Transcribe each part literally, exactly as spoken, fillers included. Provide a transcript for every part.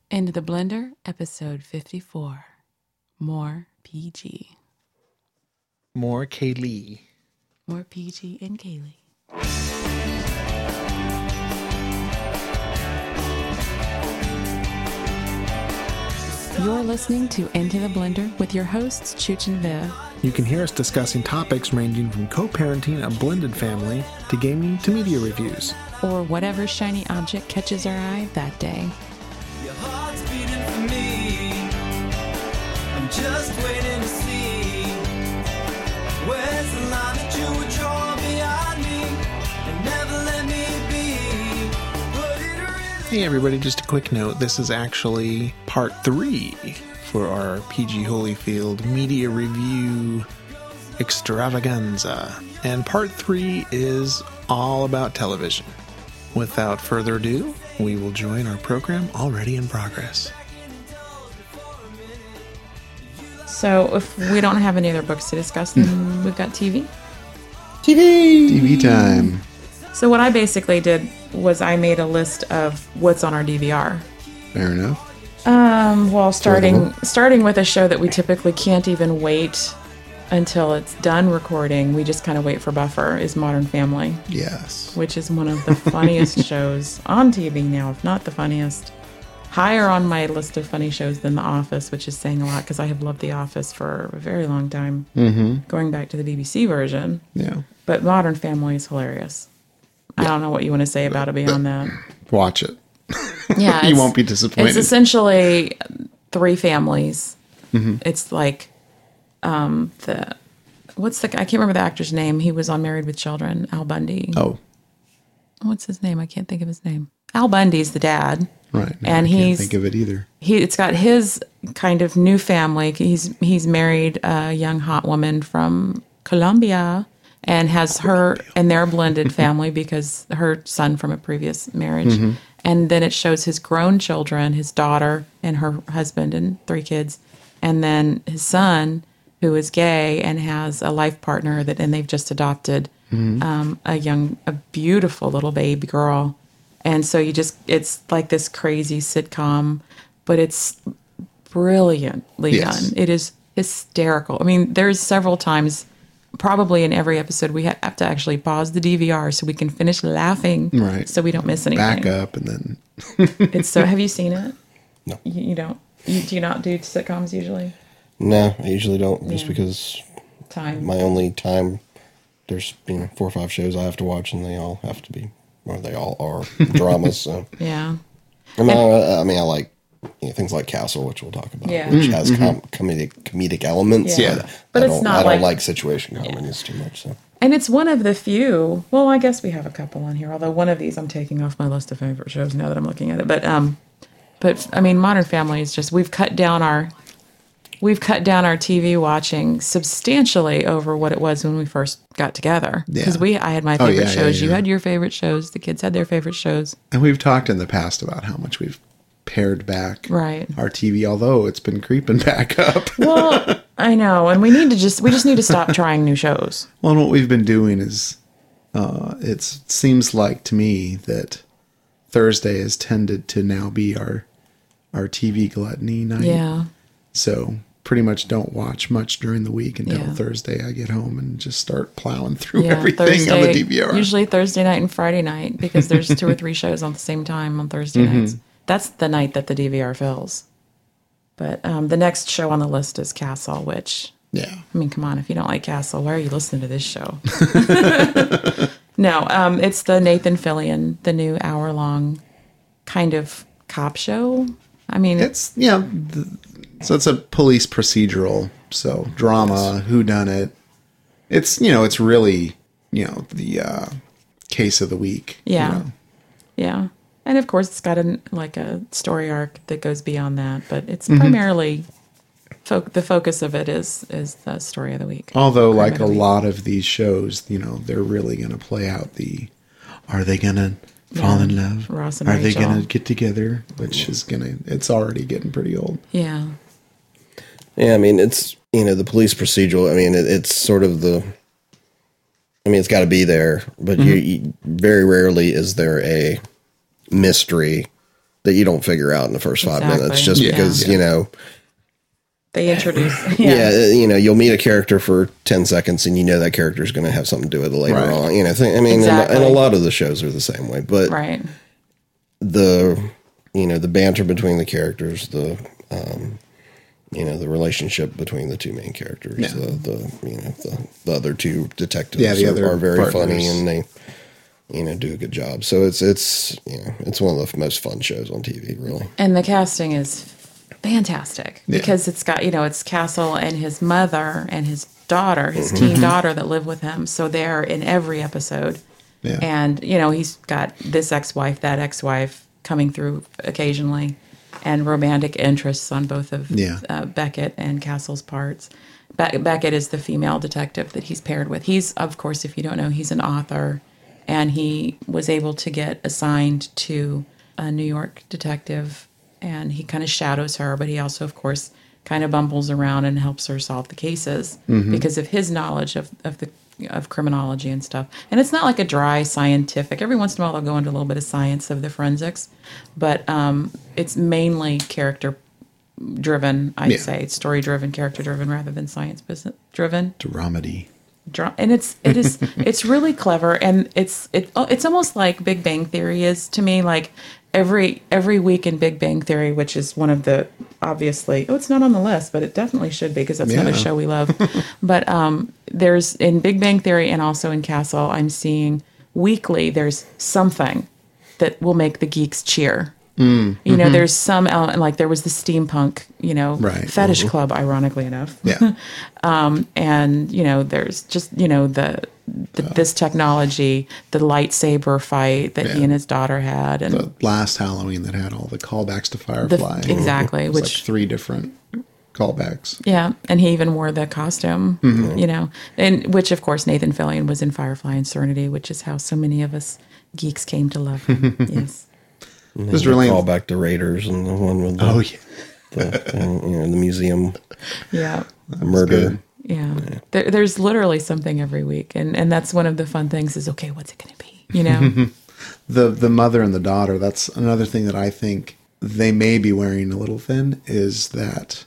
Into the Blender, episode fifty-four. More P G. More Kaylee. More P G and Kaylee. You're listening to Into the Blender with your hosts, Chooch and Viv. You can hear us discussing topics ranging from co-parenting a blended family to gaming to media reviews. Or whatever shiny object catches our eye that day. Your heart's beating for me. I'm just waiting to see. Where's the line that you would draw beyond me and never let me be? But it really Hey everybody, just a quick note. This is actually part three for our P G Holyfield media review extravaganza. And part three is all about television. Without further ado, we will join our program already in progress. So if we don't have any other books to discuss, then we've got T V. T V! T V time. So what I basically did was I made a list of what's on our D V R. Fair enough. Um, well, starting Enjoyable. starting with a show that we typically can't even wait until it's done recording. We just kind of wait for Buffer, is Modern Family, Yes. which is one of the funniest shows on T V now, if not the funniest. Higher on my list of funny shows than The Office, which is saying a lot because I have loved The Office for a very long time, Mm-hmm. going back to the B B C version. Yeah. But Modern Family is hilarious. I don't know what you want to say about it beyond that. Watch it. Yeah, You it's- won't be disappointed. It's essentially three families. Mm-hmm. It's like um, the what's the I can't remember the actor's name. He was on Married with Children. Al Bundy. Oh, What's his name? I can't think of his name. Al Bundy's the dad. right. No, And I he's- can't think of it either. He it's got his kind of new family. He's he's married a young hot woman from Colombia and has her and their blended family because her son from a previous marriage. Mm-hmm. And then it shows his grown children, his daughter and her husband and three kids, and then his son who is gay and has a life partner that and they've just adopted Mm-hmm. um, a young a beautiful little baby girl. And so you just, it's like this crazy sitcom, but it's brilliantly Yes. done. It is hysterical. I mean, there's several times, probably in every episode, we have to actually pause the D V R so we can finish laughing, Right. so we don't miss anything. Back up and then. It's so, have you seen it? No. You, you don't, you, do you not do sitcoms usually? No, I usually don't, just Yeah. because Time. my only time, there's you know four or five shows I have to watch, and they all have to be, or they all are dramas. So Yeah. I mean, I, I mean, I like you know, things like Castle, which we'll talk about, Yeah. which has com- comedic comedic elements. Yeah. but, But I it's don't, not I don't like- like, situation comedies too much. So And it's one of the few. Well, I guess we have a couple on here. Although one of these I'm taking off my list of favorite shows now that I'm looking at it. But um, but I mean, Modern Family is just we've cut down our we've cut down our T V watching substantially over what it was when we first got together. Because Yeah. we I had my Oh, favorite yeah, yeah, shows. You yeah. had your favorite shows. The kids had their favorite shows. And we've talked in the past about how much we've pared back Right. our T V, although it's been creeping back up. Well, I know, and we need to just we just need to stop trying new shows. Well, and what we've been doing is, uh, it seems like to me that Thursday has tended to now be our our T V gluttony night. Yeah. So pretty much don't watch much during the week until Yeah. Thursday. I get home and just start plowing through Yeah, everything on the D V R. Usually Thursday night and Friday night because there's two or three shows on the same time on Thursday Mm-hmm. nights. That's the night that the D V R fills. But um, the next show on the list is Castle, which, Yeah. I mean, come on, if you don't like Castle, why are you listening to this show? No, um, it's the Nathan Fillion, the new hour-long kind of cop show. I mean, It's, yeah. The, so it's a police procedural. So drama, whodunit. It's, you know, it's really, you know, the uh, case of the week. you Yeah. know. yeah. And of course, it's got a, like a story arc that goes beyond that, but it's Mm-hmm. primarily fo- the focus of it is is the story of the week. Although, Crime like of a the week. lot of these shows, you know, they're really going to play out the, are they going to fall Yeah. in love? Ross and Are they Rachel. going to get together? Which is going to, it's already getting pretty old. Yeah, yeah, I mean, it's you know the police procedural. I mean, it, it's sort of the. I mean, it's got to be there, but you, you very rarely is there a mystery that you don't figure out in the first five Exactly. minutes, just Yeah. because Yeah. you know. They introduce. Yeah. Yeah. you know, you'll meet a character for ten seconds and you know that character is going to have something to do with it later Right. on. You know, th- I mean, and, Exactly. and a lot of the shows are the same way, but Right. the, you know, the banter between the characters, the, um, you know, the relationship between the two main characters, Yeah. the, the, you know, the, the other two detectives Yeah, the are, other are very partners. funny and they, you know, do a good job. So it's, it's, you know, it's one of the most fun shows on T V, really. And the casting is fantastic Yeah. because it's got, you know, it's Castle and his mother and his daughter, his teen daughter that live with him. So they're in every episode. Yeah. And, you know, he's got this ex-wife, that ex-wife coming through occasionally and romantic interests on both of Yeah. uh, Beckett and Castle's parts. Be- Beckett is the female detective that he's paired with. He's, of course, if you don't know, he's an author and he was able to get assigned to a New York detective and he kind of shadows her, but he also, of course, kind of bumbles around and helps her solve the cases because of his knowledge of, of the of criminology and stuff. And it's not like a dry scientific. Every once in a while, they'll go into a little bit of science of the forensics, but um, it's mainly character driven. I'd Yeah. say it's story driven, character driven, rather than science business driven. Dramedy. Dra- And it's it is it's really clever, and it's it oh, it's almost like Big Bang Theory is to me. Like every every week in Big Bang Theory, which is one of the obviously oh it's not on the list, but it definitely should be because that's another Yeah. show we love. But um, there's in Big Bang Theory and also in Castle, I'm seeing weekly there's something that will make the geeks cheer. Mm, You know, there's some element like there was the steampunk, you know, Right. fetish club, ironically enough. Yeah. And you know there's just you know the, the this technology, the lightsaber fight that he Yeah. and his daughter had, and The last Halloween that had all the callbacks to Firefly. exactly, It was which- like three different callbacks. yeah, and he even wore the costume, Mm-hmm. you know, and which of course Nathan Fillion was in Firefly and Serenity, which is how so many of us geeks came to love him. Yes, It was really Call back to Raiders and the one with the, Oh yeah. the, and, you know, the museum yeah. murder. good. Yeah, there, there's literally something every week, and and that's one of the fun things. Is okay, what's it going to be? You know, The the mother and the daughter, that's another thing that I think they may be wearing a little thin, is that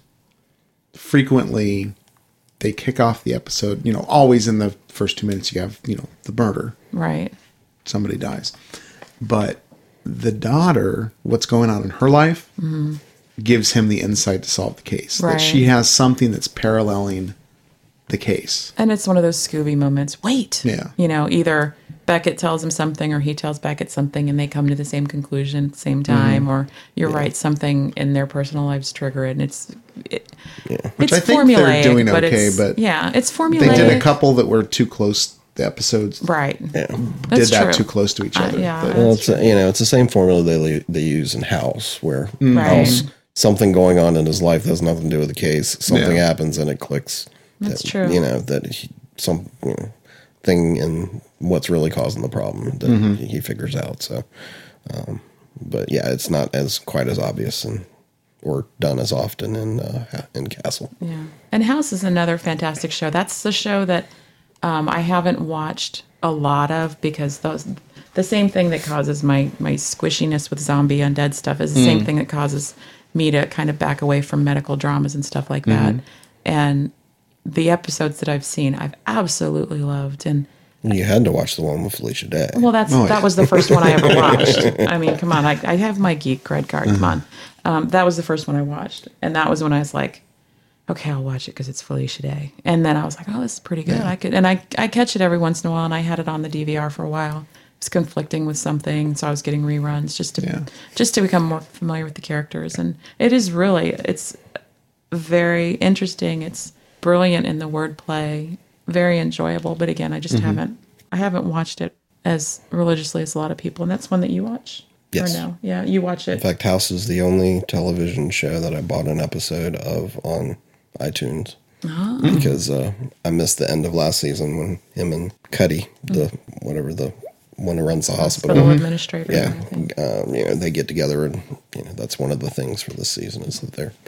frequently they kick off the episode, you know, always in the first two minutes you have, you know, the murder. right? Somebody dies. But the daughter, what's going on in her life, gives him the insight to solve the case. Right. That she has something that's paralleling the case. And it's one of those Scooby moments. Wait. Yeah. You know, either Beckett tells him something or he tells Beckett something and they come to the same conclusion at the same time. Or you're right, something in their personal lives trigger it. And it's, it, Which it's I think they're formulaic, doing but okay, it's, but yeah, it's formulaic. They did a couple that were too close. The episodes Right. Yeah. That's did that true. too close to each Uh, other. yeah. But- Well, it's you know it's the same formula they li- they use in House, where Right. House something going on in his life that has nothing to do with the case. Something Yeah. happens and it clicks. That's that, true. You know that he, some you know, thing in what's really causing the problem that Mm-hmm. he figures out. So, um, but yeah, it's not as quite as obvious and or done as often in uh, in Castle. Yeah. And House is another fantastic show. That's the show that um, I haven't watched a lot of because those the same thing that causes my my squishiness with zombie undead stuff is the Mm. same thing that causes me to kind of back away from medical dramas and stuff like that. Mm-hmm. And the episodes that I've seen, I've absolutely loved. And You had to watch the one with Felicia Day. well, that's Oh, yeah. that was the first one I ever watched. I mean, come on, I, I have my geek cred card. Come on, um, that was the first one I watched, and that was when I was like, okay, I'll watch it because it's Felicia Day. And then I was like, oh, this is pretty good. I could, and I I catch it every once in a while, and I had it on the D V R for a while. It was conflicting with something, so I was getting reruns just to Yeah. just to become more familiar with the characters. And it is really it's very interesting. It's brilliant in the wordplay, very enjoyable. But again, I just Mm-hmm. haven't I haven't watched it as religiously as a lot of people. And that's one that you watch. Yes. Or no? Yeah, you watch it. In fact, House is the only television show that I bought an episode of on iTunes Ah. because uh, I missed the end of last season when him and Cuddy, the whatever the one who runs the hospital, Hospital administrator. yeah, I think. um, you know, they get together and you know that's one of the things for this season is that they're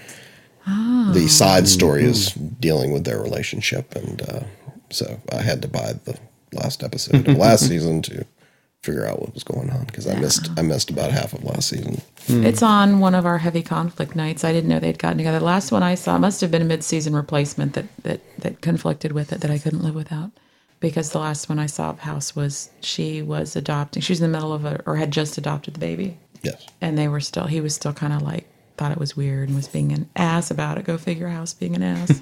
Ah. the side story is dealing with their relationship, and uh, so I had to buy the last episode of last season to figure out what was going on because I missed I missed about half of last season. It's on one of our heavy conflict nights. I didn't know they'd gotten together. The last one I saw must have been a mid-season replacement that, that, that conflicted with it that I couldn't live without. Because the last one I saw of House was she was adopting. She was in the middle of a, or had just adopted the baby. Yes. And they were still, he was still kind of like, thought it was weird and was being an ass about it. Go figure, House being an ass.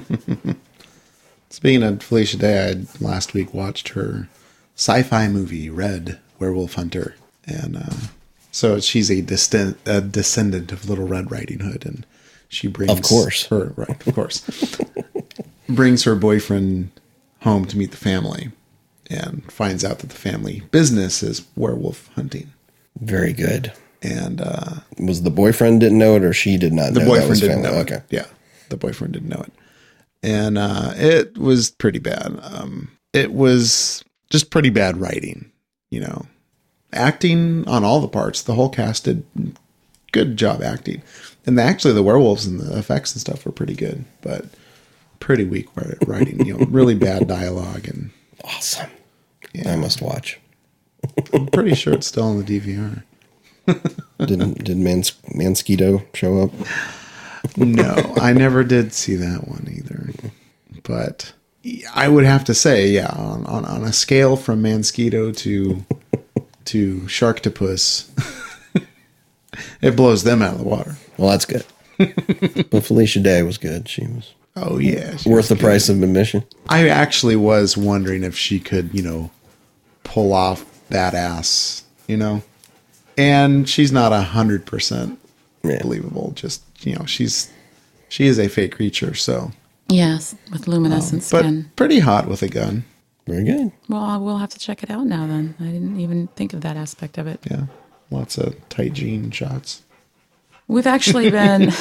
Speaking of Felicia Day, I had last week watched her sci-fi movie, Red, Werewolf Hunter. And uh, so she's a, distant, a descendant of Little Red Riding Hood. And she brings Of course. her, right, of course, brings her boyfriend home to meet the family and finds out that the family business is werewolf hunting. Very good. And uh, Was the boyfriend didn't know it or she did not the know that boyfriend was didn't family? know Okay. it. Yeah, the boyfriend didn't know it. And uh, it was pretty bad. Um, it was just pretty bad writing, you know. Acting on all the parts. The whole cast did good job acting. And the, actually the werewolves and the effects and stuff were pretty good. But pretty weak writing, you know, really bad dialogue. And Awesome. yeah, I must watch. I'm pretty sure it's still on the D V R. Didn't did Mans- Mansquito show up? No, I never did see that one either. But I would have to say, yeah, on, on, on a scale from Mansquito to to Sharktopus, it blows them out of the water. Well, that's good. But Felicia Day was good. She was Oh yeah, she worth was the good. price of admission. I actually was wondering if she could, you know, pull off that ass, you know. And she's not a hundred percent Yeah. believable. Just, you know, she's she is a fake creature, so Yes, with luminescent but skin. pretty hot with a gun. Very good. Well, I will have to check it out now then. I didn't even think of that aspect of it. Yeah, lots of tight jean shots. We've actually been.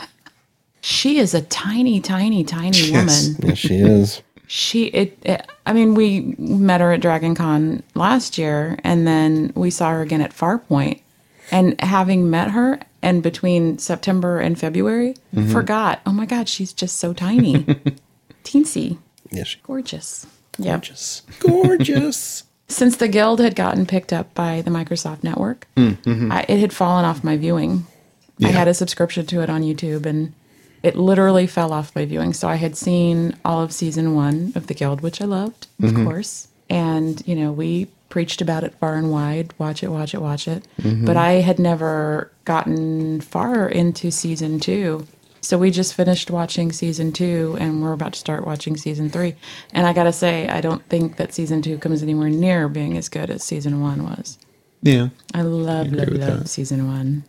She is a tiny, tiny, tiny Yes. woman. Yes, she is. She, it, it. I mean, we met her at Dragon Con last year, and then we saw her again at Farpoint. And having met her, and between September and February, forgot. Oh my God, she's just so tiny, teensy, Yes, she gorgeous. Yep. gorgeous. Gorgeous. Since the Guild had gotten picked up by the Microsoft Network, I, it had fallen off my viewing. I Yeah. had a subscription to it on YouTube, and it literally fell off my viewing. So I had seen all of season one of the Guild, which I loved, of course. And, you know, we preached about it far and wide. Watch it, watch it, watch it. But I had never gotten far into season two. So we just finished watching season two, and we're about to start watching season three. And I gotta say, I don't think that season two comes anywhere near being as good as season one was. Yeah, I love, agree love, with love that. season one.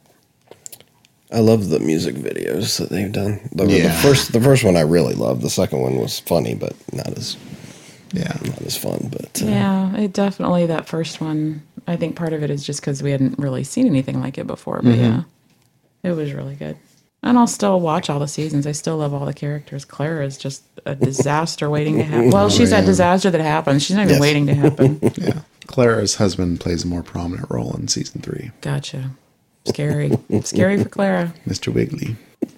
I love the music videos that they've done. The, the Yeah. first, the first one I really loved. The second one was funny, but not as yeah. not as fun. But uh, Yeah, it definitely, that first one, I think part of it is just because we hadn't really seen anything like it before. But yeah, it was really good. And I'll still watch all the seasons. I still love all the characters. Clara is just a disaster waiting to happen. Well, she's that disaster that happens. She's not even Yes. waiting to happen. Yeah. Clara's husband plays a more prominent role in season three, Gotcha. Scary. Scary for Clara. Mister Wiggly.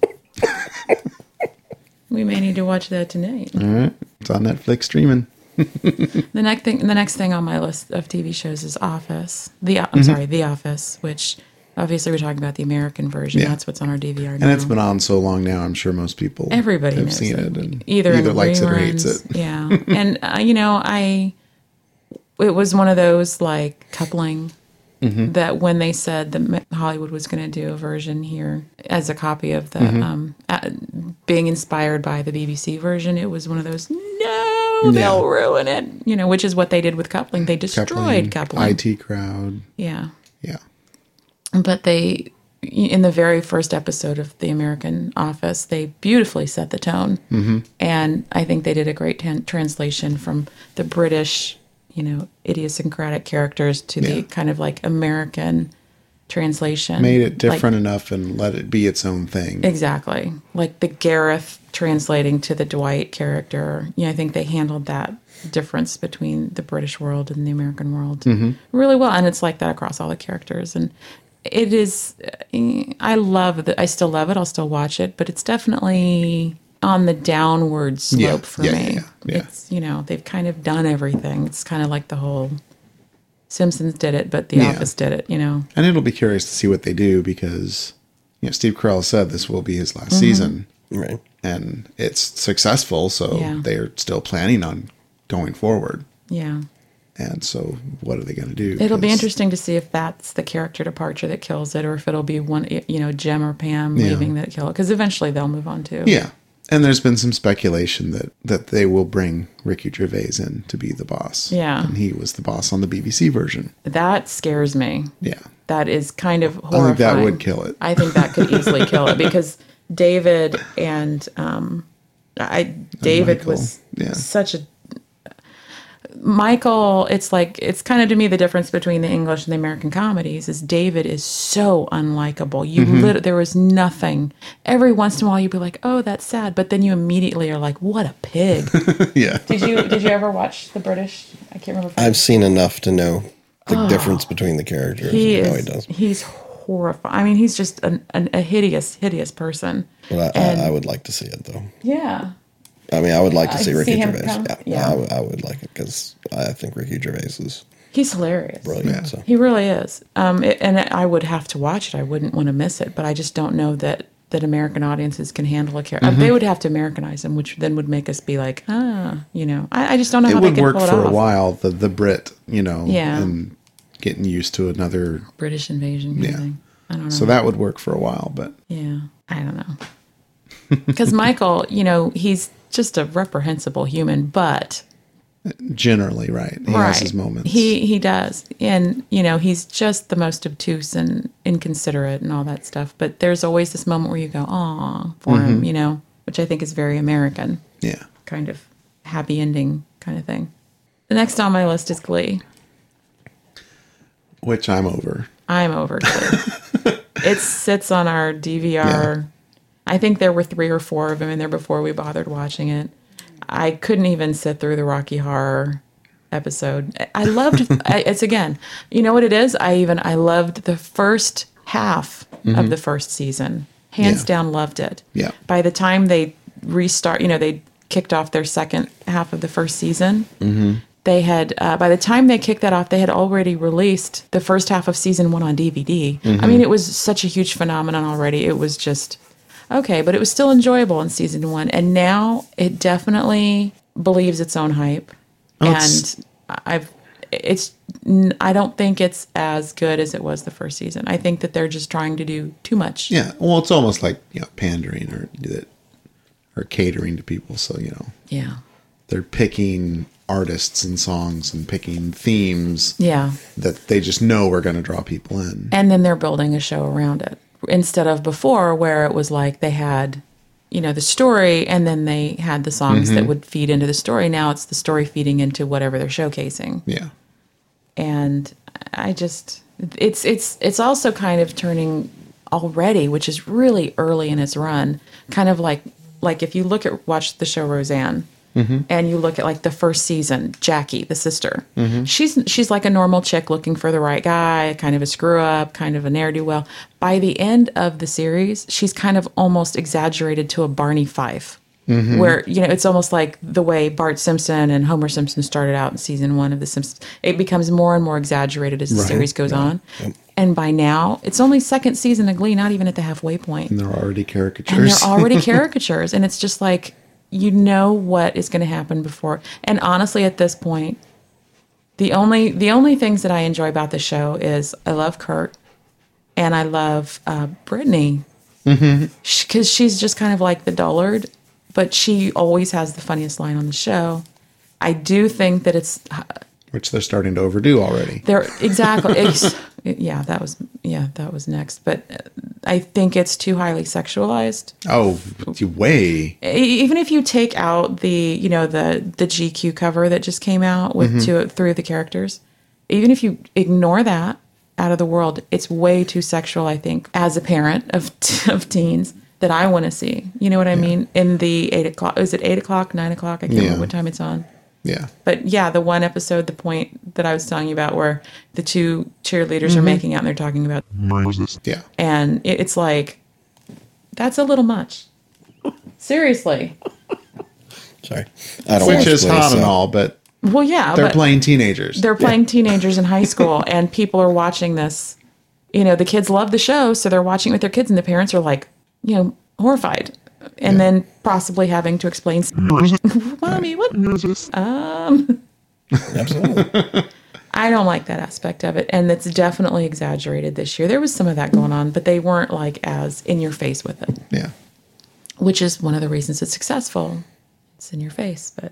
We may need to watch that tonight. All right, it's on Netflix streaming. The next thing, the next thing on my list of T V shows is Office. The I'm sorry, The Office, which obviously we're talking about the American version. Yeah. That's what's on our D V R now. And it's been on so long now, I'm sure most people Everybody have knows seen it. it and either, either in likes it or hates reruns. it. Yeah, and uh, you know, I it was one of those like coupling Mm-hmm. that when they said that Hollywood was going to do a version here as a copy of the Mm-hmm. um, uh, being inspired by the B B C version, it was one of those no, they'll ruin it. You know, which is what they did with coupling. They destroyed coupling. I T Crowd. Yeah. Yeah. But they, in the very first episode of The American Office, they beautifully set the tone. Mm-hmm. And I think they did a great tan- translation from the British, you know, idiosyncratic characters to Yeah. the kind of like American translation. Made it Like- different enough and let it be its own thing. exactly. Like the Gareth translating to the Dwight character. Yeah, I think they handled that difference between the British world and the American world really well. And it's like that across all the characters. And it is, I love it. I still love it. I'll still watch it, but it's definitely on the downward slope Yeah, for yeah, me. yeah, yeah, yeah. It's, you know, they've kind of done everything. It's kind of like the whole Simpsons did it, but The Yeah. Office did it, you know. And it'll be curious to see what they do because, you know, Steve Carell said this will be his last Mm-hmm. season. Right. And it's successful, so Yeah. they're still planning on going forward. Yeah. And so what are they going to do? It'll be 'Cause- interesting to see if that's the character departure that kills it, or if it'll be one, you know, Jem or Pam Yeah. leaving that kill it. Because eventually they'll move on too. Yeah. And there's been some speculation that, that they will bring Ricky Gervais in to be the boss. Yeah. And he was the boss on the B B C version. That scares me. Yeah. That is kind of horrifying. I think that would kill it. I think that could easily kill it because David and um, I David Michael, was yeah. such a Michael. It's like it's kind of to me the difference between the English and the American comedies is David is so unlikable. You Mm-hmm. lit, there was nothing. Every once in a while you'd be like, oh, that's sad, but then you immediately are like, what a pig. Yeah. Did you did you ever watch the British? I can't remember. If I've seen enough to know the difference between the characters he and how is. he does. He's horrifying. I mean, he's just an, an, a hideous, hideous person. But I, And- I, I would like to see it, though. Yeah. I mean, I would like to I see see Ricky him Gervais. come- Yeah, yeah. I, would- I would like it because I think Ricky Gervais is He's hilarious. brilliant. Yeah. So. He really is. Um, it, and I would have to watch it. I wouldn't want to miss it, but I just don't know that, that American audiences can handle a character. Mm-hmm. They would have to Americanize him, which then would make us be like, ah, you know. I, I just don't know It how they would can work pull it for off. a while, the, the Brit, you know, Yeah. and getting used to another. British invasion kind Yeah. of thing. I don't know. So that would work for a while, but Yeah, I don't know. Because Michael, you know, he's just a reprehensible human, but generally, right. He right, has his moments. He he does, and you know, he's just the most obtuse and inconsiderate and all that stuff. But there's always this moment where you go, "Aw," for Mm-hmm. him, you know, which I think is very American, yeah. kind of happy ending kind of thing. The next on my list is Glee. Which I'm over. I'm over Glee. It sits on our D V R. Yeah. I think there were three or four of them in there before we bothered watching it. I couldn't even sit through the Rocky Horror episode. I loved I, it's again, you know what it is? I even I loved the first half of the first season. Hands Mm-hmm. Yeah. down loved it. Yeah. By the time they restart, you know, they kicked off their second half of the first season. Mm-hmm. They had, uh, by the time they kicked that off, they had already released the first half of season one on D V D. Mm-hmm. I mean, it was such a huge phenomenon already. It was just, okay, but it was still enjoyable in season one. And now it definitely believes its own hype. Oh, it's- and I've, it's, n- I don't think it's as good as it was the first season. I think that they're just trying to do too much. Yeah. Well, it's almost like, you know, pandering or that or catering to people. So, you know, Yeah. they're picking artists and songs and picking themes Yeah. that they just know are going to draw people in. And then they're building a show around it instead of before where it was like they had, you know, the story and then they had the songs that would feed into the story. Now it's the story feeding into whatever they're showcasing. Yeah. And I just, it's, it's, it's also kind of turning already, which is really early in its run, kind of like, like if you look at, watch the show Roseanne, and you look at like the first season, Jackie, the sister, she's she's like a normal chick looking for the right guy, kind of a screw up, kind of a ne'er do well. By the end of the series, she's kind of almost exaggerated to a Barney Fife, where you know it's almost like the way Bart Simpson and Homer Simpson started out in season one of The Simpsons. It becomes more and more exaggerated as the Right, series goes right. on, and by now it's only second season of Glee, not even at the halfway point. And they're already And caricatures. they're already caricatures. And it's just like, you know what is going to happen before. And honestly, at this point, the only the only things that I enjoy about the show is I love Kurt and I love uh, Brittany. Because she's just kind of like the dullard, but she always has the funniest line on the show. I do think that it's Which they're starting to overdo already. there exactly. It's, yeah, that was yeah, that was next. But I think it's too highly sexualized. Oh, way. Even if you take out the you know the the G Q cover that just came out with two three of the characters, even if you ignore that out of the world, it's way too sexual. I think as a parent of of teens that I want to see. You know what I mean? In the eight o'clock, is it eight o'clock, nine o'clock? I can't Yeah. remember what time it's on. Yeah. But yeah, the one episode, the point that I was telling you about, where the two cheerleaders are making out and they're talking about, Yeah. and it, it's like, that's a little much. Seriously. Sorry, I don't Which watch is Glee, hot so- and all, but Well, yeah, They're but playing teenagers. they're playing teenagers in high school, and people are watching this. You know, the kids love the show, so they're watching it with their kids, and the parents are like, you know, horrified, and Yeah. then possibly having to explain, "Mommy, what?" Um, Absolutely. I don't like that aspect of it, and it's definitely exaggerated this year. There was some of that going on, but they weren't like as in your face with it, Yeah. which is one of the reasons it's successful. It's in your face, but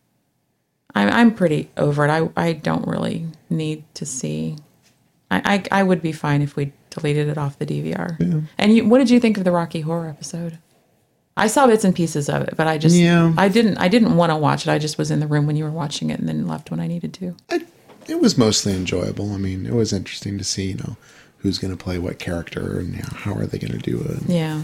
I'm I'm pretty over it. I I don't really need to see. I I, I would be fine if we deleted it off the D V R. Yeah. And you, what did you think of the Rocky Horror episode? I saw bits and pieces of it, but I just Yeah. I didn't I didn't want to watch it. I just was in the room when you were watching it, and then left when I needed to. I, it was mostly enjoyable. I mean, it was interesting to see, you know, who's going to play what character and you know, how are they going to do it. Yeah.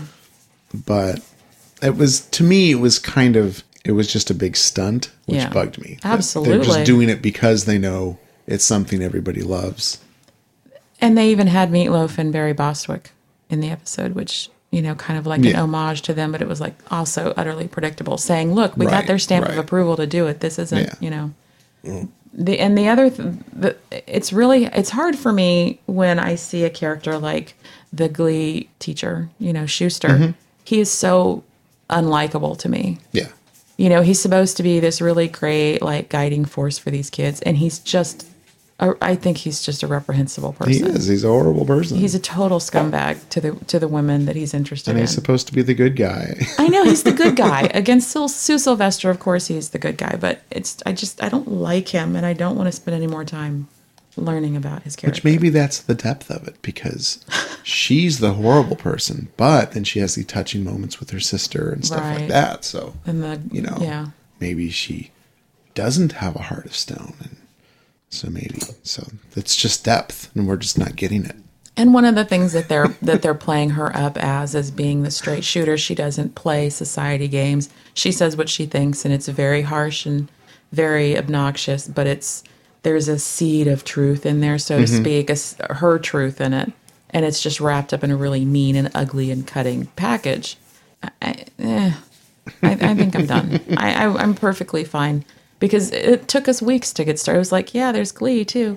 But it was, to me, it was kind of, it was just a big stunt, which Yeah. bugged me. That Absolutely. They're just doing it because they know it's something everybody loves. And they even had Meatloaf and Barry Bostwick in the episode, which, you know, kind of like an Yeah. homage to them, but it was like also utterly predictable, saying, look, we got Right, their stamp of right. approval to do it. This isn't, Yeah. you know. The and the other th- the, it's really it's hard for me when I see a character like the Glee teacher, you know, Schuster. Mm-hmm. He is so unlikable to me. Yeah. You know, he's supposed to be this really great like guiding force for these kids, and he's just a, I think he's just a reprehensible person. He is. He's a horrible person. He's a total scumbag to the to the women that he's interested and in. he's supposed to be the good guy. I know he's the good guy. Against Sil- Sue Sylvester, of course, he's the good guy. But it's I just I don't like him, and I don't want to spend any more time learning about his character. Which maybe that's the depth of it, because she's the horrible person, but then she has the touching moments with her sister and stuff Right. like that. So, and the you know, yeah. maybe she doesn't have a heart of stone. And so maybe, so it's just depth, and we're just not getting it. And one of the things that they're that they're playing her up as as being the straight shooter. She doesn't play society games. She says what she thinks, and it's very harsh and very obnoxious. But it's there's a seed of truth in there, so to speak, a s her truth in it, and it's just wrapped up in a really mean and ugly and cutting package. I, I, eh, I, I think I'm done. I, I I'm perfectly fine because it took us weeks to get started. It was like, yeah, there's Glee too.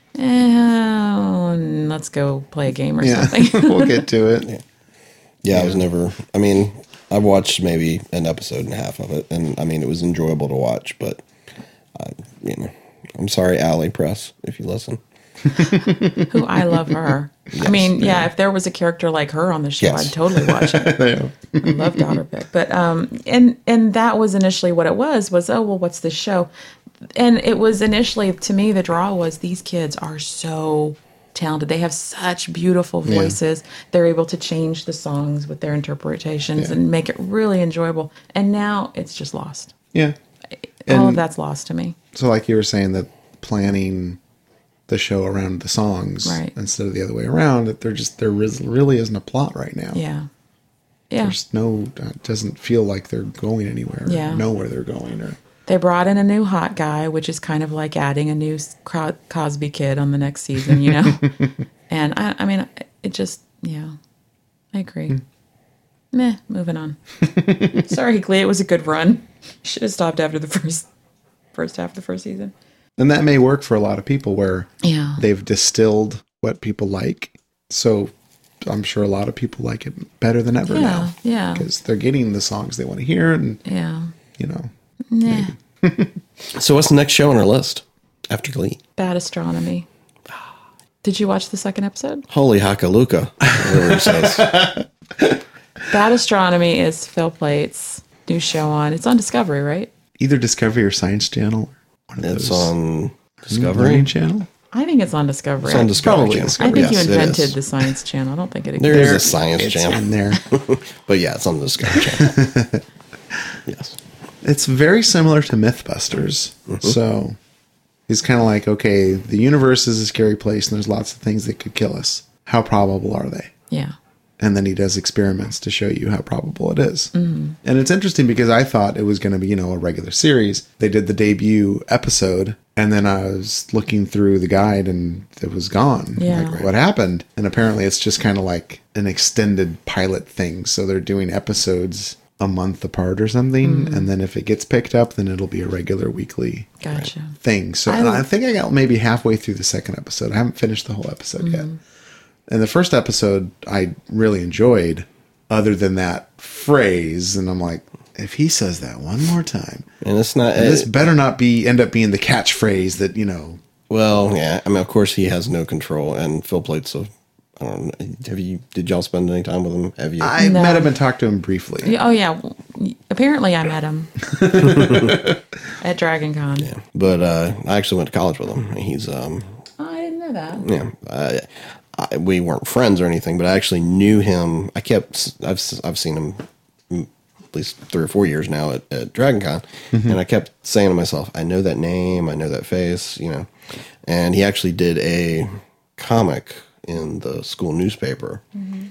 Eh, let's go play a game or Yeah, something. we'll get to it. Yeah, I was never. I mean, I watched maybe an episode and a half of it, and I mean, it was enjoyable to watch. But, uh, you know, I'm sorry, Alley Press, if you listen. Who I love her. I mean, yeah, if there was a character like her on the show, Yes. I'd totally watch it. Yeah. I love Daughterpick. But um and and that was initially what it was, was oh well what's this show? And it was initially to me the draw was these kids are so talented. They have such beautiful Yeah. voices. They're able to change the songs with their interpretations Yeah. and make it really enjoyable. And now it's just lost. Yeah. All of And- that's lost to me. So, like you were saying, that planning the show around the songs Right. instead of the other way around, that there just there is, really isn't a plot right now. Yeah. Yeah. There's no, it doesn't feel like they're going anywhere. Or Yeah. know where they're going. Or They brought in a new hot guy, which is kind of like adding a new S- Cro- Cosby kid on the next season, you know? And I, I mean, it just, yeah, I agree. Meh, moving on. Sorry, Glee, it was a good run. Should have stopped after the first first half of the first season. and that may work for a lot of people where Yeah. they've distilled what people like. So I'm sure a lot of people like it better than ever Yeah, now. yeah. Because they're getting the songs they want to hear, and Yeah. you know, Nah. So, what's the next show on our list after Glee? Bad Astronomy. Did you watch the second episode? Holy Hakaluka, whatever he says. Bad Astronomy is Phil Plate's new show on. It's on Discovery, right? either Discovery or Science Channel. One of It's those. on Discovery. Learning Channel. I think it's on Discovery. It's on I- Discovery Probably Channel. Discovery. I think Yes, you it invented is. the Science Channel. I don't think it There exists. is a Science It's Channel, in there. but yeah, it's on the Discovery Channel. Yes. It's very similar to Mythbusters. So it's kind of like, okay, the universe is a scary place and there's lots of things that could kill us. How probable are they? Yeah. And then he does experiments to show you how probable it is. Mm. And it's interesting because I thought it was going to be, you know, a regular series. They did the debut episode, and then I was looking through the guide and it was gone. Yeah. Like, what happened? And apparently it's just kind of like an extended pilot thing. So they're doing episodes a month apart or something, Mm-hmm. and then if it gets picked up, then it'll be a regular weekly Gotcha. thing. So I- and I think I got maybe halfway through the second episode. I haven't finished the whole episode yet. Mm-hmm. And the first episode I really enjoyed, other than that phrase, and I'm like, if he says that one more time, And it's not. and this it- better not be end up being the catchphrase that, you know. well, yeah. I mean, of course, he has no control, and Phil Plate's a. I don't know. Have you? Did y'all spend any time with him? Have you? I No. met him and talked to him briefly. Yeah, oh yeah. Apparently, I met him at Dragon Con. yeah. But uh, I actually went to college with him. He's um. Oh, I didn't know that. Yeah. I, I, we weren't friends or anything, but I actually knew him. I kept. I've I've seen him at least three or four years now at, at Dragon Con, and I kept saying to myself, I know that name, I know that face, you know. And he actually did a comic in the school newspaper.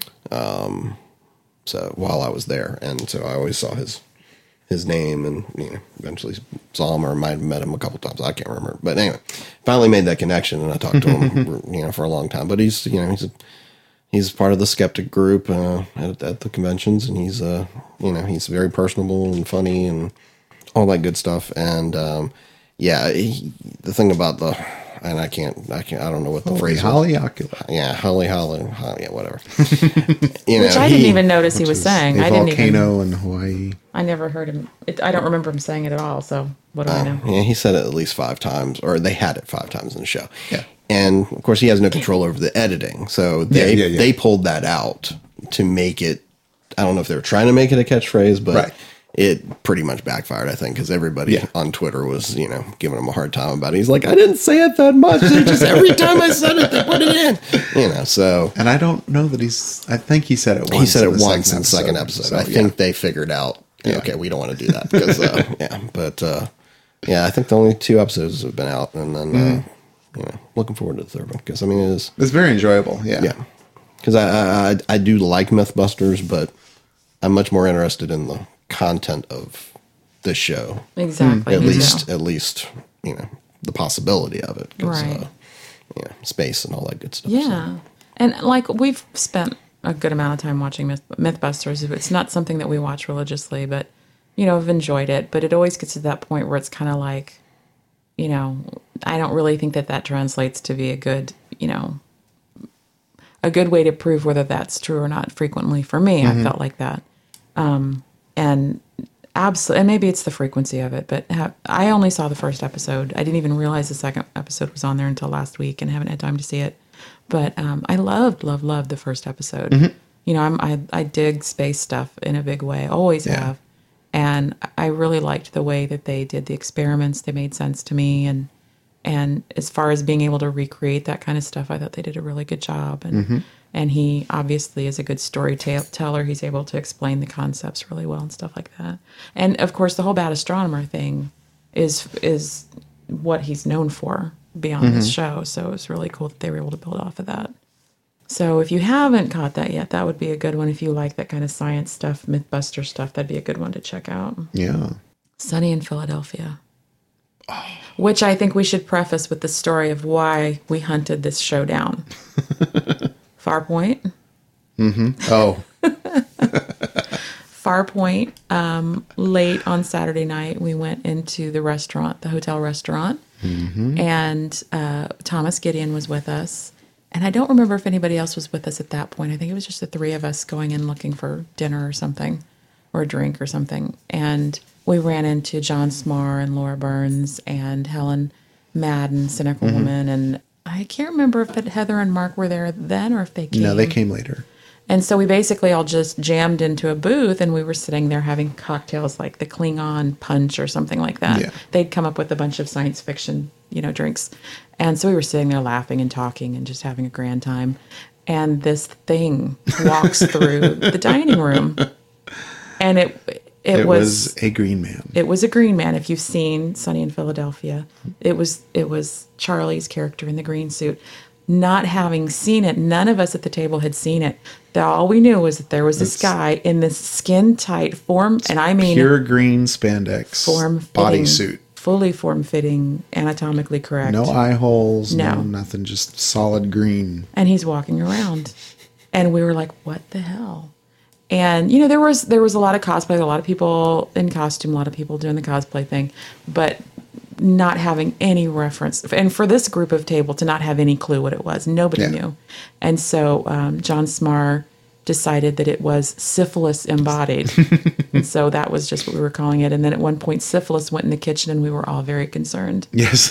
Um, so while I was there, and so I always saw his his name, and you know, eventually saw him or might have met him a couple times. I can't remember, but anyway, finally made that connection, and I talked to him, you know, for a long time. But he's, you know, he's a, he's part of the skeptic group uh, at, at the conventions, and he's uh, you know, he's very personable and funny and all that good stuff. And um, yeah, he, the thing about the and I can't, I can't, I don't know what the Holy phrase Holly was. Ocula. Yeah, holly holly, holly, yeah, whatever. you Which know, I he- didn't even notice he Which was is saying. a I didn't even. volcano in Hawaii. I never heard him. It, I don't remember him saying it at all. So what do I know? Yeah, he said it at least five times, or they had it five times in the show. Yeah. And of course, he has no control over the editing, so they yeah, yeah. they pulled that out to make it. I don't know if they were trying to make it a catchphrase, but Right. it pretty much backfired. I think because everybody Yeah. on Twitter was, you know, giving him a hard time about it. He's like, I didn't say it that much. They just every time I said it, they put it in. You know, so And I don't know that he's. I think he said it once. he said in it the once in the second episode. So, I yeah. think they figured out, Yeah. okay, we don't want to do that because, uh, yeah, but uh, yeah, I think the only two episodes have been out, and then uh, you know, looking forward to the third one because I mean it is, it's very enjoyable. Yeah. yeah, because I, I I do like MythBusters, but I'm much more interested in the content of the show, Exactly. at me least too. at least you know the possibility of it, 'cause, Right. Uh, yeah, space and all that good stuff. Yeah. And like we've spent a good amount of time watching Myth- Mythbusters. It's not something that we watch religiously, but you know, I've enjoyed it. But it always gets to that point where it's kind of like, you know, I don't really think that that translates to be a good, you know, a good way to prove whether that's true or not. Frequently, for me, I felt like that. Um, and absolutely, and maybe it's the frequency of it, but ha- I only saw the first episode. I didn't even realize the second episode was on there until last week, and haven't had time to see it. But um, I loved, loved, loved the first episode. You know, I'm, I I dig space stuff in a big way, always Yeah. have, and I really liked the way that they did the experiments. They made sense to me, and and as far as being able to recreate that kind of stuff, I thought they did a really good job. And and he obviously is a good storyteller. He's able to explain the concepts really well and stuff like that. And of course, the whole bad astronomer thing is is what he's known for beyond this show. So it's really cool that they were able to build off of that. So if you haven't caught that yet, that would be a good one. If you like that kind of science stuff, Mythbuster stuff, that'd be a good one to check out. Yeah. Sunny in Philadelphia. Which I think we should preface with the story of why we hunted this show down. Farpoint. Oh, Farpoint. Um, late on Saturday night, we went into the restaurant, the hotel restaurant, and uh, Thomas Gideon was with us. And I don't remember if anybody else was with us at that point. I think it was just the three of us going in looking for dinner or something, or a drink or something. And we ran into John Smar and Laura Burns and Helen Madden, Cynical Woman. And I can't remember if Heather and Mark were there then or if they came. no, they came later. And so we basically all just jammed into a booth, and we were sitting there having cocktails like the Klingon Punch or something like that. Yeah. They'd come up with a bunch of science fiction, you know, drinks. And so we were sitting there laughing and talking and just having a grand time. And this thing walks through the dining room. And it it, It, was, was, a green man. it was a green man. If you've seen Sunny in Philadelphia, it was it was Charlie's character in the green suit. Not having seen it, none of us at the table had seen it. The- All we knew was that there was this It's- guy in this skin tight form, and I mean Pure green spandex form bodysuit. fully form fitting, anatomically correct. No eye holes. No. No. nothing. Just solid green. And he's walking around, and we were like, "What the hell?" And you know, there was there was a lot of cosplay, a lot of people in costume, a lot of people doing the cosplay thing, but not having any reference. And for this group of table to not have any clue what it was, nobody Yeah. knew. And so um, John Smarr decided that it was syphilis embodied. And so that was just what we were calling it. And then at one point, syphilis went in the kitchen, and we were all very concerned. Yes.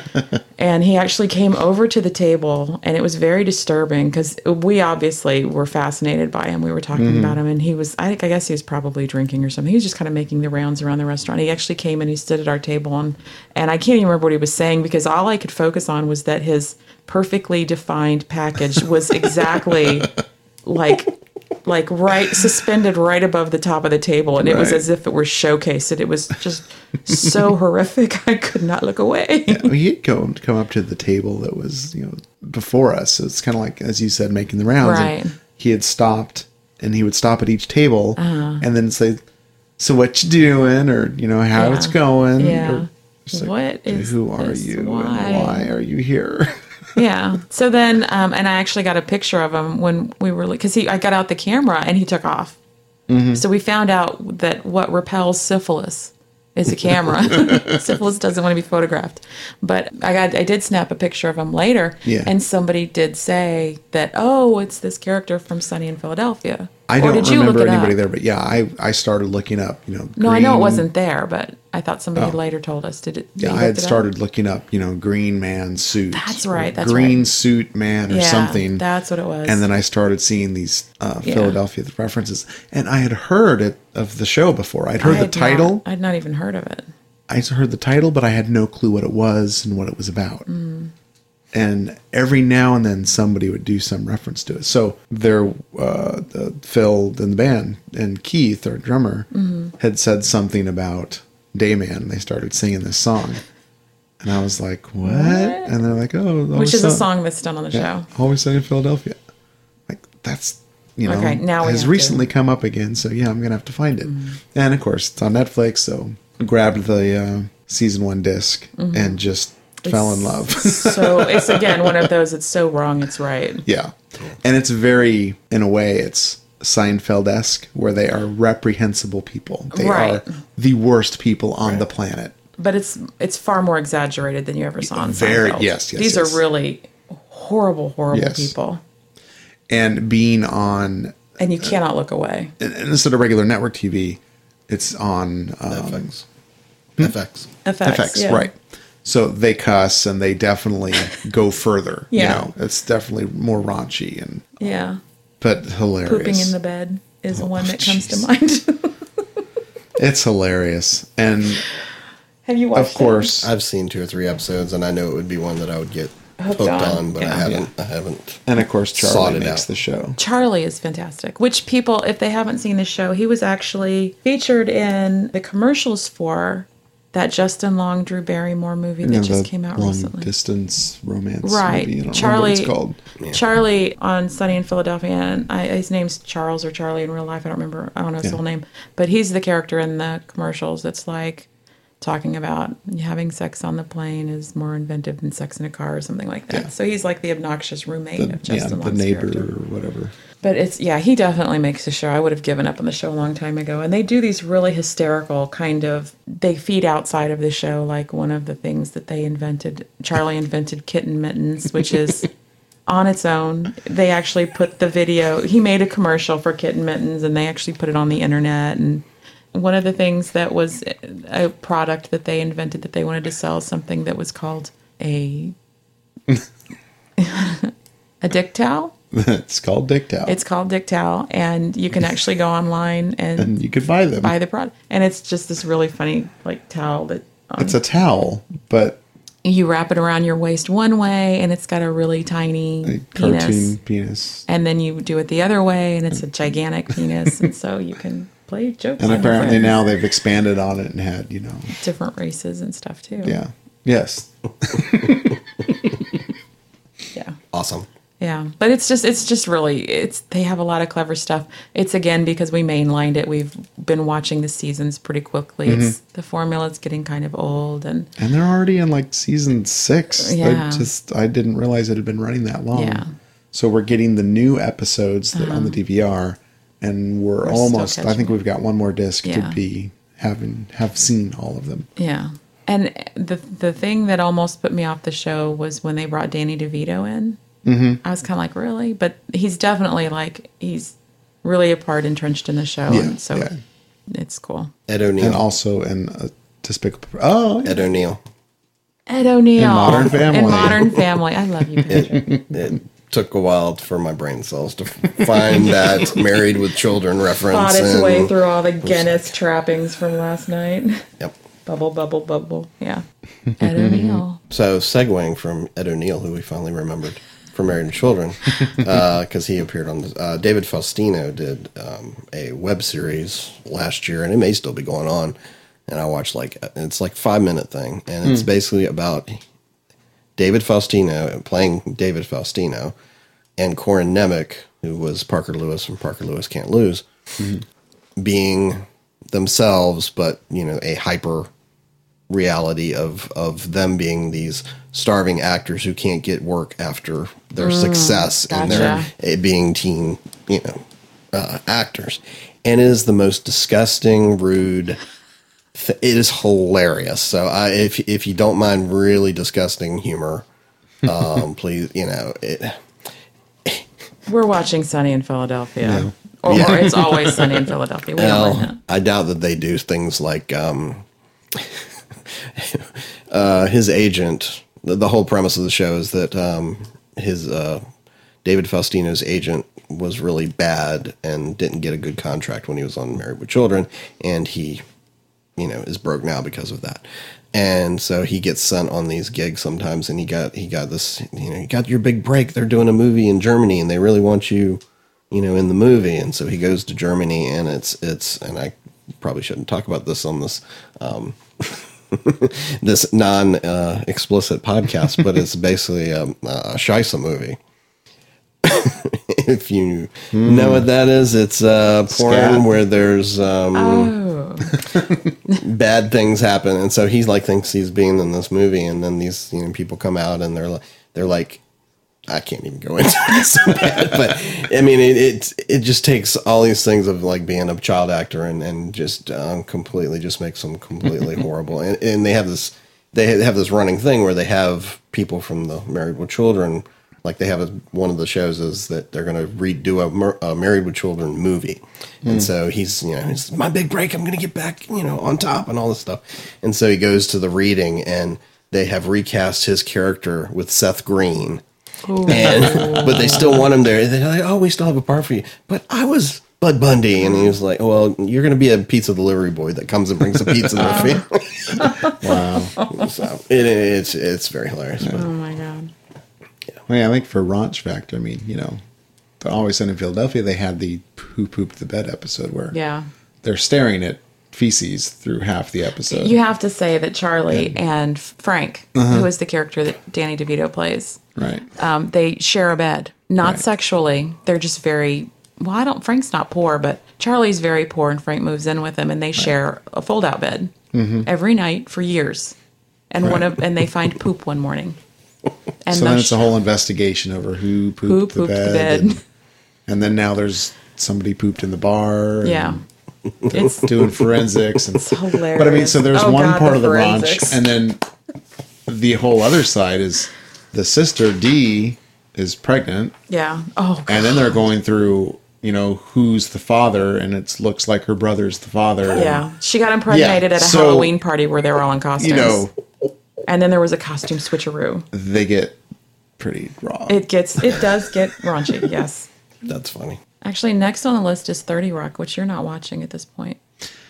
And he actually came over to the table, and it was very disturbing because we obviously were fascinated by him. We were talking about him, and he was, I think, I guess he was probably drinking or something. He was just kind of making the rounds around the restaurant. He actually came and he stood at our table, and, and I can't even remember what he was saying because all I could focus on was that his perfectly defined package was exactly like like right suspended right above the top of the table, and it was Right. as if it were showcased. And it was just so horrific. I could not look away. Well, he'd come come up to the table that was, you know, before us. So it's kind of like, as you said, making the rounds. Right. And he had stopped, and he would stop at each table, Uh-huh. and then say, "So what you doing?" Or, you know, how Yeah. it's going. Yeah. Or just like, What is who are this? you? Why? And why are you here? Yeah. So then, um, and I actually got a picture of him when we were, because he, I got out the camera and he took off. So we found out that what repels syphilis is a camera. Syphilis doesn't want to be photographed. But I got, I did snap a picture of him later, Yeah. and somebody did say that, oh, it's this character from Sunny in Philadelphia. I Or don't did you remember look it anybody up? there, but yeah, I, I started looking up, you know. No, I know it green- wasn't there, but I thought somebody Oh. later told us. Did it? Yeah, you I had looked it up? started looking up, you know, green man suit. That's right, or that's green right. suit man or Yeah, something. that's what it was. And then I started seeing these uh, Yeah. Philadelphia references, and I had heard it of the show before. I'd heard I the had title. Not, I'd not even heard of it. I heard the title, but I had no clue what it was and what it was about. Mm. And every now and then somebody would do some reference to it. So there, uh, the, Phil in the band and Keith, our drummer, Mm-hmm. had said something about Dayman. And they started singing this song. And I was like, what? And they're like, oh. Which Always is a Sun- song that's done on the yeah, show. Always Sunny in Philadelphia. Like, that's, you know, Okay, now we has have to- recently come up again. So yeah, I'm going to have to find it. Mm-hmm. And of course, it's on Netflix. So I grabbed the uh, season one disc and just fell in love. So it's again one of those. It's so wrong. It's right. Yeah. And it's very, in a way, it's Seinfeld-esque, where they are reprehensible people. They Right. are the worst people on the planet. But it's it's far more exaggerated than you ever saw on Very- Seinfeld. yes, yes, These yes. are really horrible, horrible Yes. people, And being on, and you cannot look away. and instead of regular network T V, it's on um, F X. F X. F X, F X, yeah. right. So they cuss and they definitely go further. Yeah. You know, it's definitely more raunchy and, Yeah, but hilarious. pooping in the bed is one that comes to jeez. mind. It's hilarious. And Have you watched of course, I've seen two or three episodes, and I know it would be one that I would get Hooked hooked, on. on, but Yeah. I haven't. I haven't. and of course, Sought Charlie it makes out. the show. it? Charlie is fantastic. Which people, if they haven't seen the show, he was actually featured in the commercials for that Justin Long, Drew Barrymore movie that You know, just the came out long recently. distance romance Right, movie. I don't Charlie. remember what it's called. Charlie on Sunny in Philadelphia, and I, his name's Charles or Charlie in real life. I don't remember. I don't know his Yeah. full name, but he's the character in the commercials. That's like talking about having sex on the plane is more inventive than sex in a car or something like that. Yeah. So he's like the obnoxious roommate The, of yeah, Justin the Long's neighbor character. or whatever. But it's yeah, he definitely makes the show. I would have given up on the show a long time ago. And they do these really hysterical kind of they feed outside of the show. Like one of the things that they invented, Charlie invented kitten mittens, which is on its own. They actually put the video. He made a commercial for kitten mittens, and they actually put it on the internet. And one of the things that was a product that they invented that they wanted to sell, something that was called a a dick towel. It's called Dick Towel. It's called Dick Towel, and you can actually go online and, and you could buy them. buy the product. And it's just this really funny like towel that um, It's a towel, but you wrap it around your waist one way, and it's got a really tiny a penis. cartoon penis. And then you do it the other way, and it's a gigantic penis, and so you can play jokes. And on your apparently friends. now they've expanded on it and had, you know, different races and stuff too. yeah. Yes. yeah. Awesome. Yeah, but it's just it's just really it's they have a lot of clever stuff. It's again because we mainlined it. We've been watching the seasons pretty quickly. Mm-hmm. It's the formula's getting kind of old, and And they're already in like season six. Yeah. I just I didn't realize it had been running that long. Yeah. So we're getting the new episodes that on the D V R and we're, We're still almost. I catching think up. we've got one more disc Yeah. to be having have seen all of them. Yeah. And the the thing that almost put me off the show was when they brought Danny DeVito in. Mm-hmm. I was kind of like, really? But he's definitely like, he's really a part entrenched in the show. Yeah, and so yeah. it's cool. Ed O'Neill. And also in a Despicable. Oh, yeah. Ed O'Neill. Ed O'Neill. In Modern Family. In Modern Family. I love you, Patrick. It took a while for my brain cells to find that Married with Children reference. Fought its and- way through all the Guinness trappings from last night. Yep. Bubble, bubble, bubble. Yeah. Ed O'Neill. So segueing from Ed O'Neill, who we finally remembered from Married with Children, because he appeared on the, uh, David Faustino did um, a web series last year, and it may still be going on. And I watched like it's like five minute thing, and it's basically about David Faustino playing David Faustino, and Corin Nemec, who was Parker Lewis from Parker Lewis Can't Lose, being themselves, but you know, a hyper reality of of them being these starving actors who can't get work after their success and their gotcha. uh, being teen, you know, uh, actors, and it is the most disgusting, rude. Th- it is hilarious. So, I, if if you don't mind really disgusting humor, um, please, you know it. We're watching Sunny in Philadelphia. No. Or, Yeah. or it's always Sunny in Philadelphia. We don't like that. Well, I doubt that they do things like um, uh, his agent. The, the whole premise of the show is that um, his uh, David Faustino's agent was really bad and didn't get a good contract when he was on Married with Children, and he, you know, is broke now because of that. And so he gets sent on these gigs sometimes, and he got he got this, you know, you got your big break. They're doing a movie in Germany, and they really want you, you know, in the movie. And so he goes to Germany, and it's it's, and I probably shouldn't talk about this on this um, this non uh, explicit podcast, but it's basically a, a Scheisse movie. If you know what that is, it's uh, porn Scat. where there's um, Oh. bad things happen, and so he like thinks he's being in this movie, and then these you know people come out and they're like they're like I can't even go into it so bad, but I mean it, it it just takes all these things of like being a child actor and and just um, completely just makes them completely horrible, and and they have this they have this running thing where they have people from the Married with Children. Like they have a, one of the shows is that they're going to redo a, Mer- a Married with Children movie. And so he's, you know, it's my big break. I'm going to get back, you know, on top and all this stuff. And so he goes to the reading and they have recast his character with Seth Green. And, but they still want him there. They're like, oh, we still have a part for you. But I was Bud Bundy. And he was like, well, you're going to be a pizza delivery boy that comes and brings a pizza to the family. Wow. So it, it's, it's very hilarious. But Oh my God. Well, yeah, I think for Raunch Factor, I mean, you know, the Always Sunny in Philadelphia, they had the Who Pooped the Bed episode where Yeah. they're staring at feces through half the episode. You have to say that Charlie and Frank, Uh-huh. who is the character that Danny DeVito plays, Right. um, they share a bed. Not Right. sexually. They're just very, well, I don't, Frank's not poor, but Charlie's very poor and Frank moves in with him and they share a fold out bed every night for years. And one Mm-hmm. Right. of, and they find poop one morning. And So the then it's sh- a whole investigation over who pooped, Who the, pooped the bed, bed. And, and then now there's somebody pooped in the bar. and Yeah. It's Doing forensics. And, hilarious. but I mean, so there's Oh, one God, part the of the Raunch, forensics. and then the whole other side is the sister, Dee, is pregnant. Yeah. Oh, God. And then they're going through, you know, who's the father, and it looks like her brother's the father. and, Yeah. She got impregnated Yeah, at a so, Halloween party where they were all in costumes. you know, and then there was a costume switcheroo. they get pretty raw. It gets, it does get raunchy, yes. that's funny. Actually, next on the list is thirty Rock, which you're not watching at this point.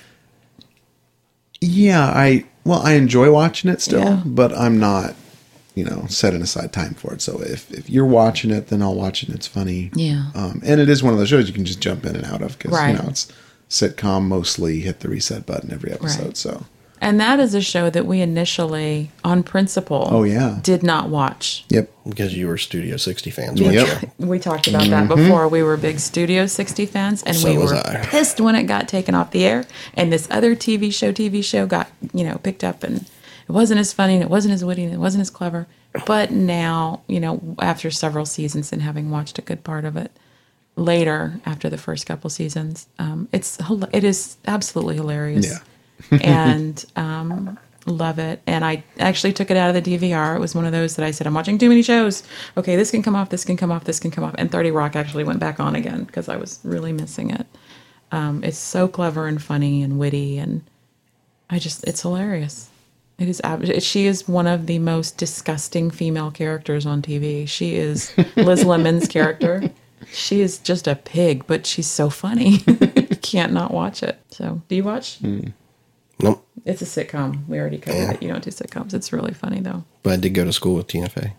Yeah, I well, I enjoy watching it still, Yeah. but I'm not, you know, setting aside time for it. So if, if you're watching it, then I'll watch it. And it's funny. Yeah. Um, and it is one of those shows you can just jump in and out of because Right. you know it's sitcom mostly. Hit the reset button every episode. Right. So And that is a show that we initially, on principle, Oh, yeah. did not watch. yep, Because you were Studio sixty fans, weren't Yep. you? We talked about that before. We were big Studio sixty fans, and So we was were I. pissed when it got taken off the air. And this other T V show, T V show got, you know, picked up, and it wasn't as funny, and it wasn't as witty, and it wasn't as clever. But now, you know, after several seasons and having watched a good part of it, later after the first couple seasons. Um, it's hila- it is absolutely hilarious. Yeah. and um, love it. And I actually took it out of the D V R. It was one of those that I said, I'm watching too many shows. Okay, this can come off, this can come off, this can come off. And thirty Rock actually went back on again because I was really missing it. Um, it's so clever and funny and witty, and I just, it's hilarious. It is. ab- She is one of the most disgusting female characters on T V. She is Liz Lemon's character. She is just a pig, but she's so funny. You can't not watch it. So, do you watch? Nope. It's a sitcom. We already covered Yeah. it. You don't do sitcoms. It's really funny, though. But I did go to school with Tina Fey.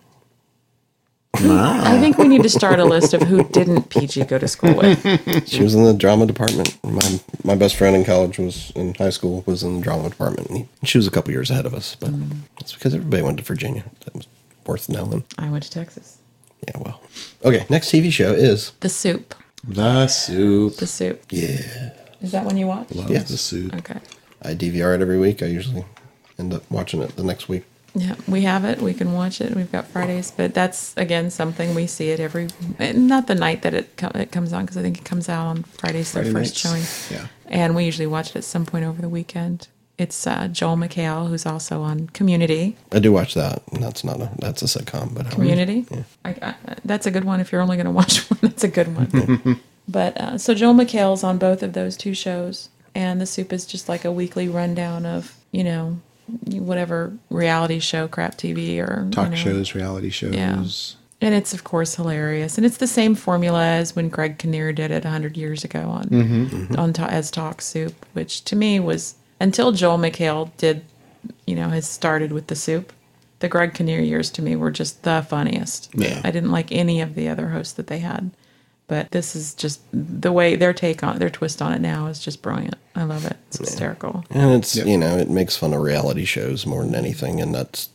I think we need to start a list of who didn't P G go to school with. She was in the drama department. My my best friend in college was in high school was in the drama department. And he, she was a couple years ahead of us, but that's because everybody went to Virginia. That was worth knowing. I went to Texas. Yeah, well. Okay, next T V show is The Soup. The Soup. The Soup. yeah. Is that one you watch? Love Yes. The Soup. Okay. I D V R it every week. I usually end up watching it the next week. Yeah, we have it. We can watch it. We've got Fridays, but that's again something we see it every. Not the night that it com- it comes on, because I think it comes out on Fridays, their Friday first nights. showing. Yeah. And we usually watch it at some point over the weekend. It's uh, Joel McHale, who's also on Community. I do watch that. And that's not a that's a sitcom, but I- Community. I, I, that's a good one. If you're only going to watch one, that's a good one. But uh, so Joel McHale's on both of those two shows, and The Soup is just like a weekly rundown of, you know, whatever reality show, crap T V, or Talk you know. shows, reality shows. Yeah. And it's, of course, hilarious. And it's the same formula as when Greg Kinnear did it one hundred years ago on, Mm-hmm. on ta- as Talk Soup, which to me was, until Joel McHale did, you know, has started with The Soup, the Greg Kinnear years to me were just the funniest. Yeah. I didn't like any of the other hosts that they had. But this is just, the way their take on, their twist on it now is just brilliant. I love it. It's hysterical. And it's, Yep. you know, it makes fun of reality shows more than anything. And that's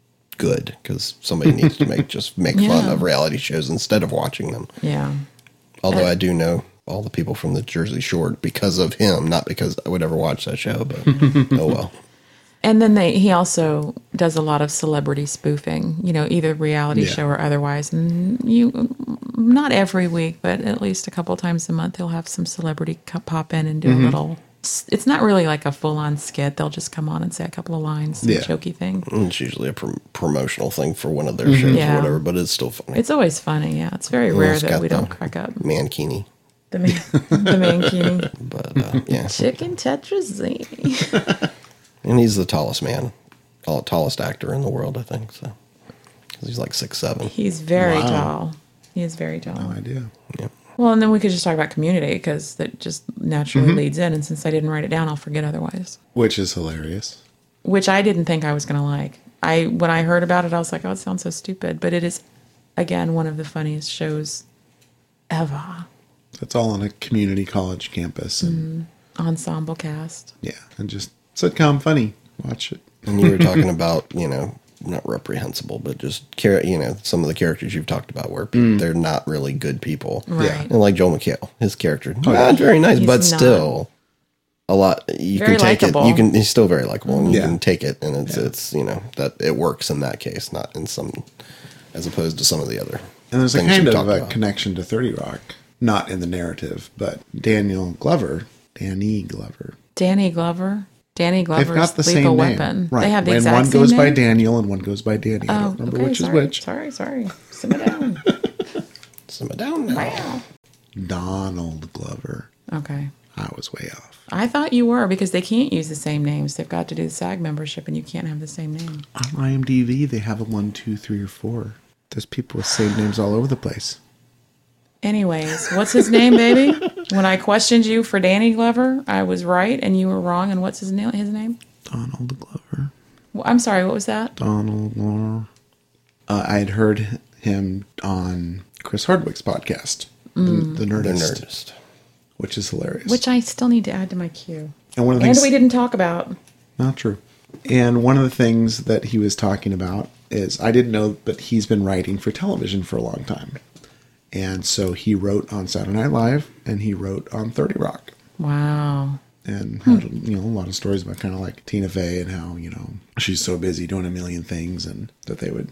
good because somebody needs to make just make fun Yeah. of reality shows instead of watching them. Yeah. Although Uh, I do know all the people from the Jersey Shore because of him, not because I would ever watch that show, but oh well. And then they, he also does a lot of celebrity spoofing, you know, either reality Yeah. show or otherwise. And you, not every week, but at least a couple times a month, he'll have some celebrity co- pop in and do Mm-hmm. a little. It's not really like a full on skit. They'll just come on and say a couple of lines, some Yeah. jokey thing. And it's usually a prom- promotional thing for one of their Mm-hmm. shows Yeah. or whatever, but it's still funny. It's always funny. Yeah, it's very Well, rare it's that got we the don't crack up. Mankini. The man, the mankini, But uh, yeah. chicken tetrazzini. And he's the tallest man, tall, tallest actor in the world, I think. So 'cause he's like six seven. He's very Wow. tall. He is very tall. No idea. Yeah. Well, and then we could just talk about Community because that just naturally Mm-hmm. leads in. And since I didn't write it down, I'll forget otherwise. Which is hilarious. Which I didn't think I was going to like. I when I heard about it, I was like, "Oh, it sounds so stupid," but it is, again, one of the funniest shows ever. It's all on a community college campus. And Ensemble cast. yeah, and just sitcom funny. Watch it. And you were talking about, you know, not reprehensible, but just, char- you know, some of the characters you've talked about where pe- they're not really good people. Right. And like Joel McHale, his character, Oh, not very nice, He's but not. still a lot. You Very can take likable. it. You can. He's still very likable, and you Yeah. can take it, and it's Yeah. it's you know that it works in that case, not in some, as opposed to some of the other. And there's a things kind we've of talked a about. connection to thirty Rock. Not in the narrative, but Daniel Glover, Danny Glover. Danny Glover. Danny They've Glover's got the Lethal same Weapon. name. Right. They have the and exact one same goes by name? Daniel and one goes by Danny. I Oh, don't remember okay, which sorry, is which. Sorry, sorry. Simmer down. Simmer down now. Wow. Donald Glover. Okay. I was way off. I thought you were because they can't use the same names. They've got to do the SAG membership, and you can't have the same name. On IMDb, they have a one, two, three, or four. There's people with same names all over the place. Anyways, what's his name, baby? When I questioned you for Danny Glover, I was right and you were wrong. And what's his name? His name? Donald Glover. Well, I'm sorry. What was that? Donald Glover. Uh, I had heard him on Chris Hardwick's podcast, Mm. the, the The Nerdist, Nerdist. which is hilarious. Which I still need to add to my queue. and one of the And things, we didn't talk about. Not true. And one of the things that he was talking about is, I didn't know, but he's been writing for television for a long time. And so he wrote on Saturday Night Live and he wrote on thirty Rock. Wow. And had, you know, a lot of stories about kind of like Tina Fey and how, you know, she's so busy doing a million things and that they would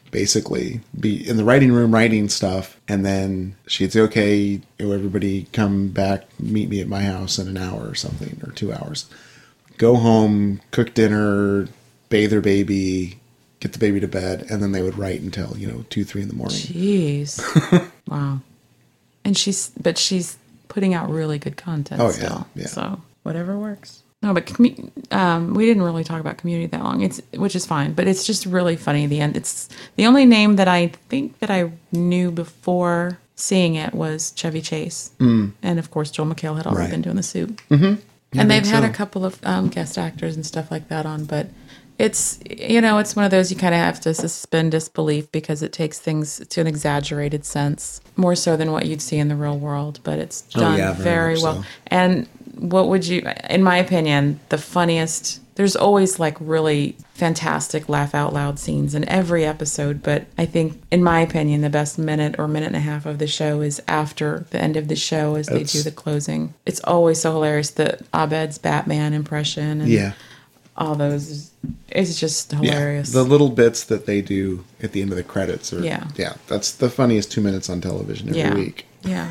basically be in the writing room writing stuff, and then she'd say, okay, everybody come back, meet me at my house in an hour or something, or two hours. Go home, cook dinner, bathe her baby, get the baby to bed, and then they would write until, you know, two, three in the morning. Jeez. Wow. And she's, but she's putting out really good content Oh, still. yeah, yeah. So whatever works. No, but commu- um, we didn't really talk about Community that long. It's which is fine, but it's just really funny. The end. It's the only name that I think that I knew before seeing it was Chevy Chase, mm. and of course Joel McHale had already Right. been doing the Soup. Mm-hmm. I And they've think had so. a couple of um, guest actors and stuff like that on, but it's, you know, it's one of those you kind of have to suspend disbelief because it takes things to an exaggerated sense, more so than what you'd see in the real world, but it's Oh, done yeah, very very much well. so. And what would you, in my opinion, the funniest, there's always like really fantastic laugh out loud scenes in every episode, but I think, in my opinion, the best minute or minute and a half of the show is after the end of the show as they It's- do the closing. It's always so hilarious, the Abed's Batman impression and Yeah. all those. It's just Yeah. hilarious. The little bits that they do at the end of the credits are, Yeah. yeah, that's the funniest two minutes on television every yeah. week. Yeah.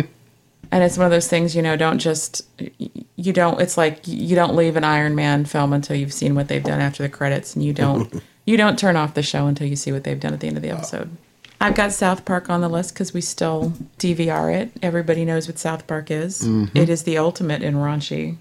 And it's one of those things, you know, don't just, you don't, it's like you don't leave an Iron Man film until you've seen what they've done after the credits, and you don't, you don't turn off the show until you see what they've done at the end of the episode. I've got South Park on the list because we still D V R it. Everybody knows what South Park is. Mm-hmm. It is the ultimate in raunchy.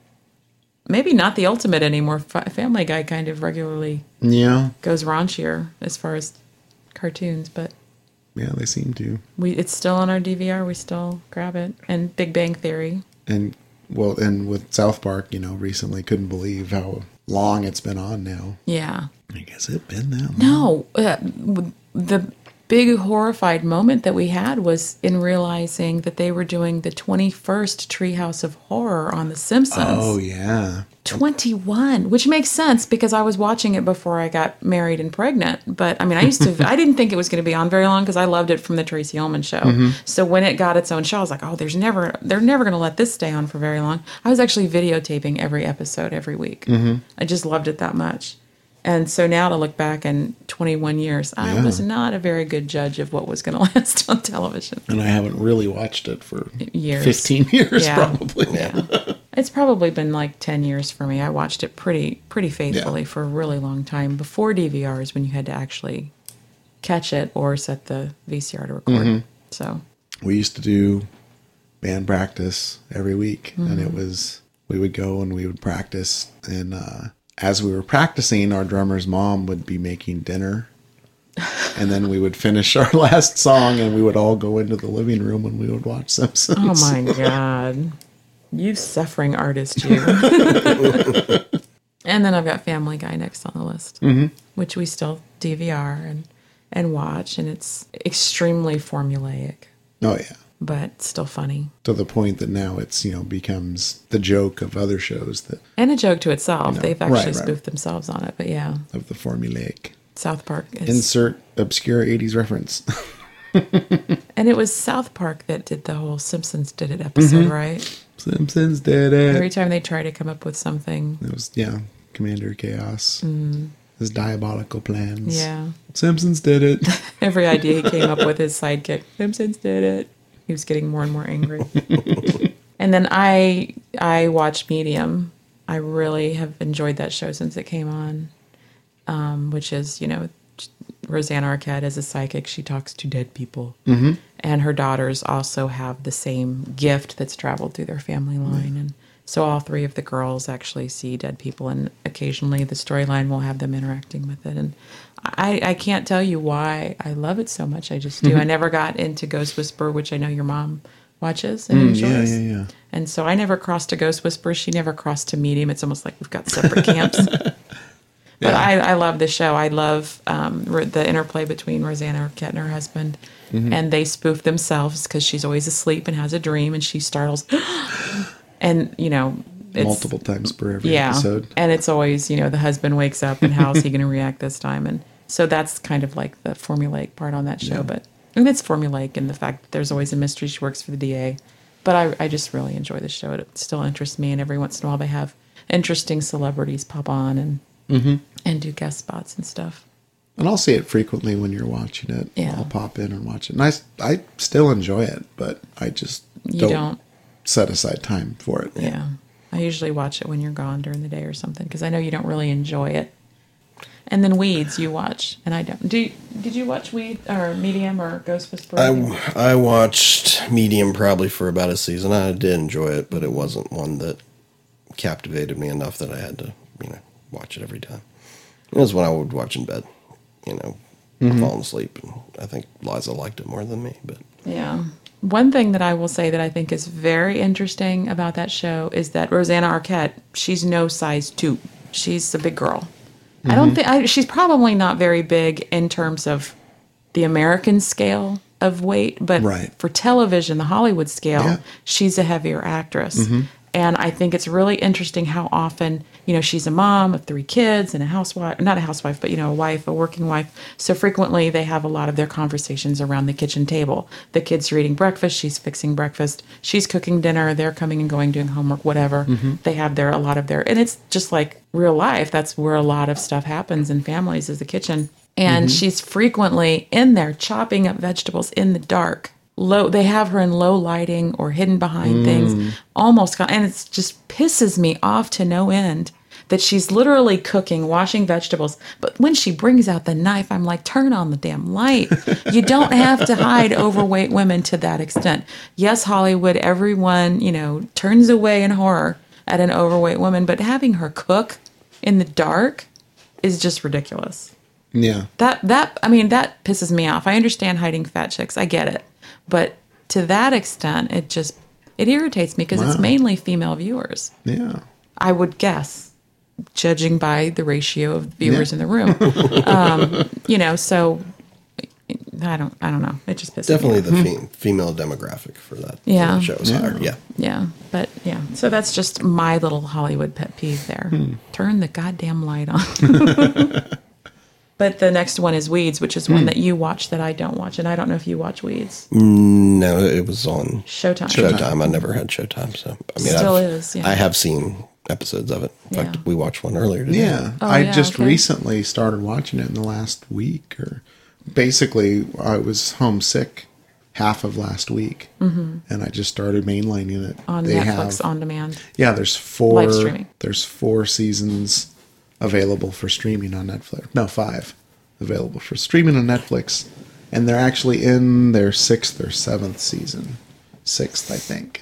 Maybe not the ultimate anymore. Fa- Family Guy kind of regularly Yeah. goes raunchier as far as cartoons, but Yeah, they seem to. we it's still on our D V R. We still grab it. And Big Bang Theory. And, well, and with South Park, you know, recently couldn't believe how long it's been on now. Yeah. I guess it been that long. No, uh, w- the big horrified moment that we had was in realizing that they were doing the twenty-first Treehouse of Horror on The Simpsons. Oh, yeah. twenty-one, which makes sense because I was watching it before I got married and pregnant. But I mean, I used to, I didn't think it was going to be on very long because I loved it from the Tracy Ullman show. Mm-hmm. So when it got its own show, I was like, oh, there's never, they're never going to let this stay on for very long. I was actually videotaping every episode every week. Mm-hmm. I just loved it that much. And so now to look back in twenty-one years, I Yeah. was not a very good judge of what was going to last on television. And I haven't really watched it for Years. fifteen years, Yeah. probably. Yeah. It's probably been like ten years for me. I watched it pretty pretty faithfully Yeah. for a really long time before D V Rs when you had to actually catch it or set the V C R to record. Mm-hmm. So, We used to do band practice every week, and Mm-hmm. it was, we would go and we would practice, and uh, as we were practicing, our drummer's mom would be making dinner, and then we would finish our last song, and we would all go into the living room and we would watch Simpsons. oh my God. You suffering artist, you. And then I've got Family Guy next on the list, mm-hmm. which we still D V R and, and watch, and it's extremely formulaic, Oh yeah, but still funny. to the point that now it's, you know, becomes the joke of other shows that And a joke to itself. know. They've actually Right, right. spoofed themselves on it, but yeah, of the formulaic. South Park is... Insert obscure eighties reference. And it was South Park that did the whole Simpsons Did It episode, Mm-hmm. right? Simpsons did it. Every time they try to come up with something. It was, yeah, Commander Chaos. His diabolical plans. Mm. Yeah. Simpsons did it. Every idea he came up with, his sidekick, Simpsons did it. He was getting more and more angry. And then I I watched Medium. I really have enjoyed that show since it came on, um, which is, you know, Rosanna Arquette is a psychic. She talks to dead people. Mm-hmm. And her daughters also have the same gift that's traveled through their family line. And so all three of the girls actually see dead people, and occasionally the storyline will have them interacting with it. And I, I can't tell you why I love it so much. I just do. Mm-hmm. I never got into Ghost Whisperer, which I know your mom watches and Mm, enjoys. yeah, yeah, yeah. And so I never crossed to Ghost Whisperer. She never crossed to Medium. It's almost like we've got separate camps. But Yeah. I, I love the show. I love um, ro- the interplay between Rosanna Arquette and her husband. Mm-hmm. And they spoof themselves because she's always asleep and has a dream, and she startles. And, you know, it's, Multiple times per every yeah. episode. And it's always, you know, the husband wakes up and how's he going to react this time? And so that's kind of like the formulaic part on that show. But and it's formulaic in the fact that there's always a mystery. She works for the D A. But I, I just really enjoy the show. It still interests me. And every once in a while they have interesting celebrities pop on and Mm-hmm. and do guest spots and stuff. And I'll see it frequently when you're watching it. Yeah. I'll pop in and watch it. And I, I still enjoy it, but I just You don't, don't. set aside time for it. Yeah. I usually watch it when you're gone during the day or something because I know you don't really enjoy it. And then Weeds you watch, and I don't. Do you, did you watch Weed or Medium or Ghost Whisperer? I, I watched Medium probably for about a season. I did enjoy it, but it wasn't one that captivated me enough that I had to, you know, watch it every time. It was when I would watch in bed, you know, Mm-hmm. falling asleep. And I think Liza liked it more than me, but Yeah. One thing that I will say that I think is very interesting about that show is that Rosanna Arquette, she's no size two. She's a big girl. I don't think I, she's probably not very big in terms of the American scale of weight, but Right. for television, the Hollywood scale, Yeah. she's a heavier actress. And I think it's really interesting how often, you know, she's a mom of three kids and a housewife, not a housewife, but, you know, a wife, a working wife. So frequently they have a lot of their conversations around the kitchen table. The kids are eating breakfast. She's fixing breakfast. She's cooking dinner. They're coming and going, doing homework, whatever. They have their, a lot of their, and it's just like real life. That's where a lot of stuff happens in families is the kitchen. And she's frequently in there chopping up vegetables in the dark. Low, they have her in low lighting or hidden behind things, almost, and it just pisses me off to no end that she's literally cooking, washing vegetables. But when she brings out the knife, I'm like, turn on the damn light. You don't have to hide overweight women to that extent. Yes, Hollywood, everyone, you know, turns away in horror at an overweight woman, but having her cook in the dark is just ridiculous. Yeah. That that I mean that pisses me off. I understand hiding fat chicks. I get it. But to that extent, it just it irritates me because it's Wow. mainly female viewers. Yeah. I would guess, judging by the ratio of viewers Yeah. in the room. um, you know, so I don't I don't know. It just pisses definitely me off. the fe- female demographic for that for Yeah. the show is Yeah. higher. Yeah. Yeah, but yeah. So that's just my little Hollywood pet peeve there. Turn the goddamn light on. But the next one is Weeds, which is one that you watch that I don't watch, and I don't know if you watch Weeds. No, it was on Showtime. Showtime. I never had Showtime, so I mean, Still I've, is, yeah. I have seen episodes of it. In fact, Yeah. we watched one earlier today. Yeah. Oh, I yeah, just okay. recently started watching it in the last week, or basically, I was homesick half of last week, and I just started mainlining it. Mm-hmm. On They Netflix have- on demand. Yeah, there's four. Live streaming. There's four seasons available for streaming on Netflix. No, five available for streaming on Netflix, and they're actually in their sixth or seventh season, sixth, I think.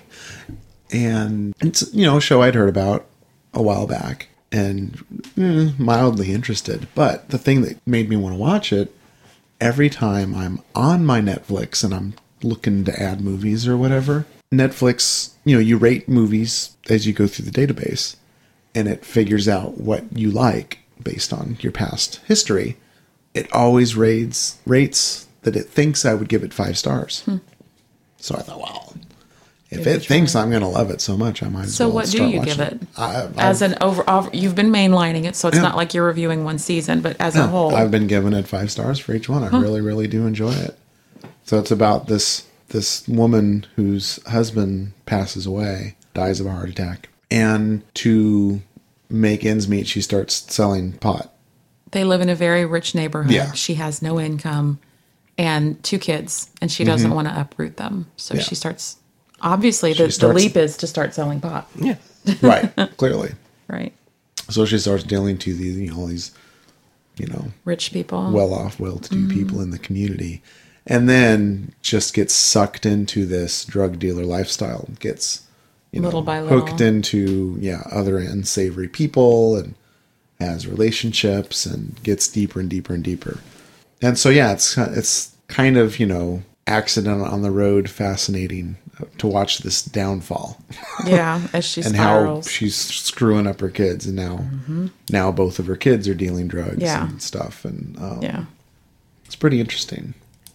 And it's you know a show I'd heard about a while back and eh, mildly interested. But the thing that made me want to watch it, every time I'm on my Netflix and I'm looking to add movies or whatever, Netflix, you know, you rate movies as you go through the database, and it figures out what you like based on your past history. It always rates rates that it thinks I would give it five stars. So I thought, wow, if Give it a it thinks try. I'm going to love it so much, I might as So well what do start you watching give it? I, As I've- an over, over, you've been mainlining it, so it's Yeah. not like you're reviewing one season, but as a whole, I've been giving it five stars for each one. I really, really do enjoy it. So it's about this this woman whose husband passes away, dies of a heart attack, and to make ends meet, she starts selling pot. they live in a very rich neighborhood. Yeah. She has no income and two kids, and she doesn't want to uproot them. So Mm-hmm. Yeah. she starts. Obviously, the, starts- the leap is to start selling pot, Yeah. Right, clearly. right? So she starts dealing to these, you know, all these, you know, Rich people. well-off, well-to-do Mm-hmm. people in the community, and then just gets sucked into this drug dealer lifestyle. Gets you know Little by little. hooked into yeah other unsavory people and has relationships and gets deeper and deeper and deeper. And so yeah, it's it's kind of you know accident on the road, fascinating to watch this downfall. yeah, as she And how spirals. she's screwing up her kids, and now now both of her kids are dealing drugs Yeah. and stuff, and um, yeah. it's pretty interesting.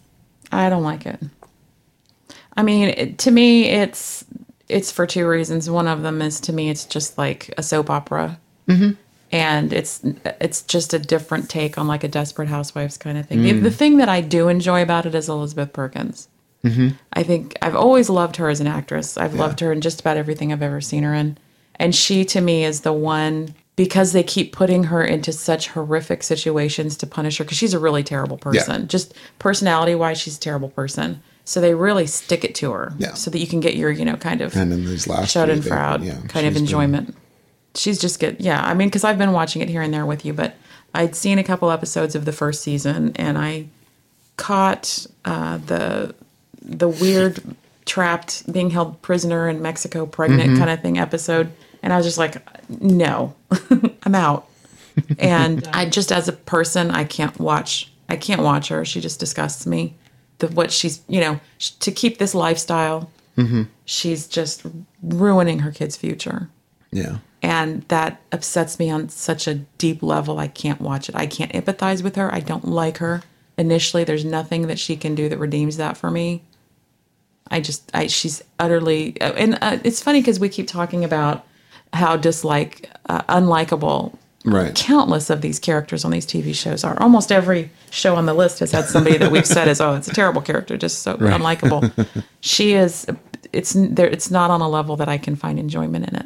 I don't like it. I mean, it, to me, it's it's for two reasons. One of them is to me, it's just like a soap opera, mm-hmm. and it's it's just a different take on like a Desperate Housewives kind of thing. Mm. The, the thing that I do enjoy about it is Elizabeth Perkins. Mm-hmm. I think I've always loved her as an actress. I've loved her in just about everything I've ever seen her in, and she to me is the one because they keep putting her into such horrific situations to punish her, because she's a really terrible person. Yeah. Just personality wise, she's a terrible person. So they really stick it to her, Yeah. so that you can get your, you know, kind of And in these last shut three, and they- proud yeah, kind of she's been- enjoyment. She's just good. Yeah, I mean, because I've been watching it here and there with you, but I'd seen a couple episodes of the first season, and I caught uh, the the weird trapped, being held prisoner in Mexico, pregnant Mm-hmm. kind of thing episode, and I was just like, no, I'm out. And I just, as a person, I can't watch. I can't watch her. She just disgusts me. The what she's, you know, sh- to keep this lifestyle, Mm-hmm. she's just ruining her kid's future. Yeah. And that upsets me on such a deep level. I can't watch it. I can't empathize with her. I don't like her. Initially, there's nothing that she can do that redeems that for me. I just, I, she's utterly, and uh, it's funny because we keep talking about how dislike, uh, unlikable, Right. countless of these characters on these T V shows are. Almost every show on the list has had somebody that we've said is, oh, it's a terrible character, just so unlikable. She is, it's there. It's not on a level that I can find enjoyment in it.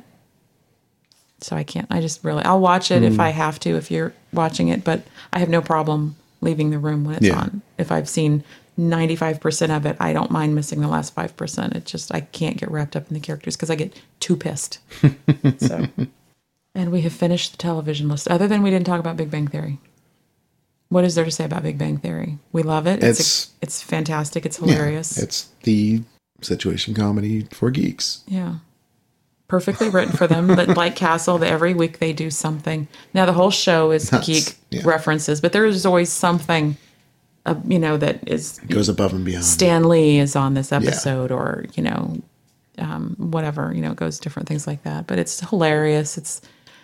So I can't, I just really, I'll watch it if I have to, if you're watching it, but I have no problem leaving the room when it's Yeah. on. If I've seen ninety-five percent of it, I don't mind missing the last five percent. It just, I can't get wrapped up in the characters because I get too pissed. So, and we have finished the television list, other than we didn't talk about Big Bang Theory. What is there to say about Big Bang Theory? We love it. It's, It's- a, it's fantastic. It's Yeah. hilarious. It's the situation comedy for geeks. Yeah. Perfectly written for them. But like Castle, that every week they do something. Now the whole show is That's- geek yeah. references, but there is always something, uh, you know, that is It goes above and beyond. Stan Lee is on this episode, or you know, um, whatever. You know, it goes different things like that. But it's hilarious. It's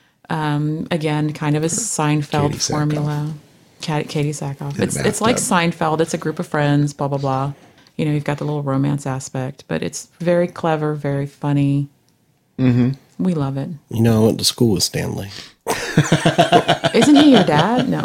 um, again kind of a Seinfeld Katie Sackhoff. formula. Kat- Katie Sackhoff. In a It's it's like bathtub. Seinfeld. It's a group of friends. Blah blah blah. You know, you've got the little romance aspect, but it's very clever, very funny. Mm-hmm. We love it. You know, I went to school with Stanley. Isn't he your dad? No.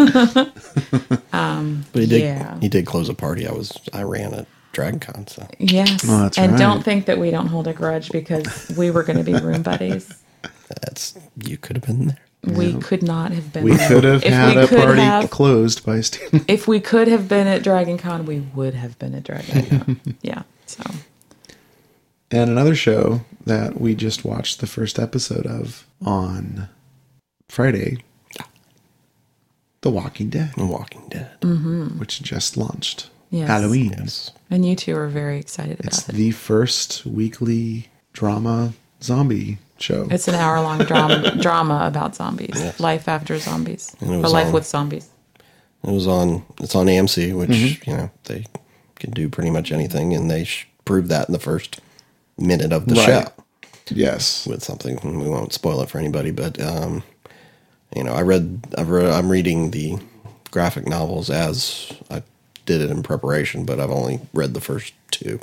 But he did Yeah. he did close a party. I was I ran at DragonCon, so Yes. Oh, that's and right. don't think that we don't hold a grudge because we were going to be room buddies. that's you could have been there. We could not have been. We there. could have If had we a could party have- closed by Stanley. If we could have been at Dragon Con, we would have been at Dragon Con. Yeah. So And another show that we just watched the first episode of on Friday, The Walking Dead, The Walking Dead. which just launched. Yes. Halloween. Yes. and you two are very excited about It's it. the first weekly drama zombie show. It's an hour long drama drama about zombies, life after zombies, And it or was life on- with zombies. It was on. It's on A M C, which Mm-hmm. you know they can do pretty much anything, and they sh- proved that in the first minute of the Right. show Yes. with something. And we won't spoil it for anybody, but um, you know, I read. I've read, I'm reading the graphic novels as I did it in preparation, but I've only read the first two,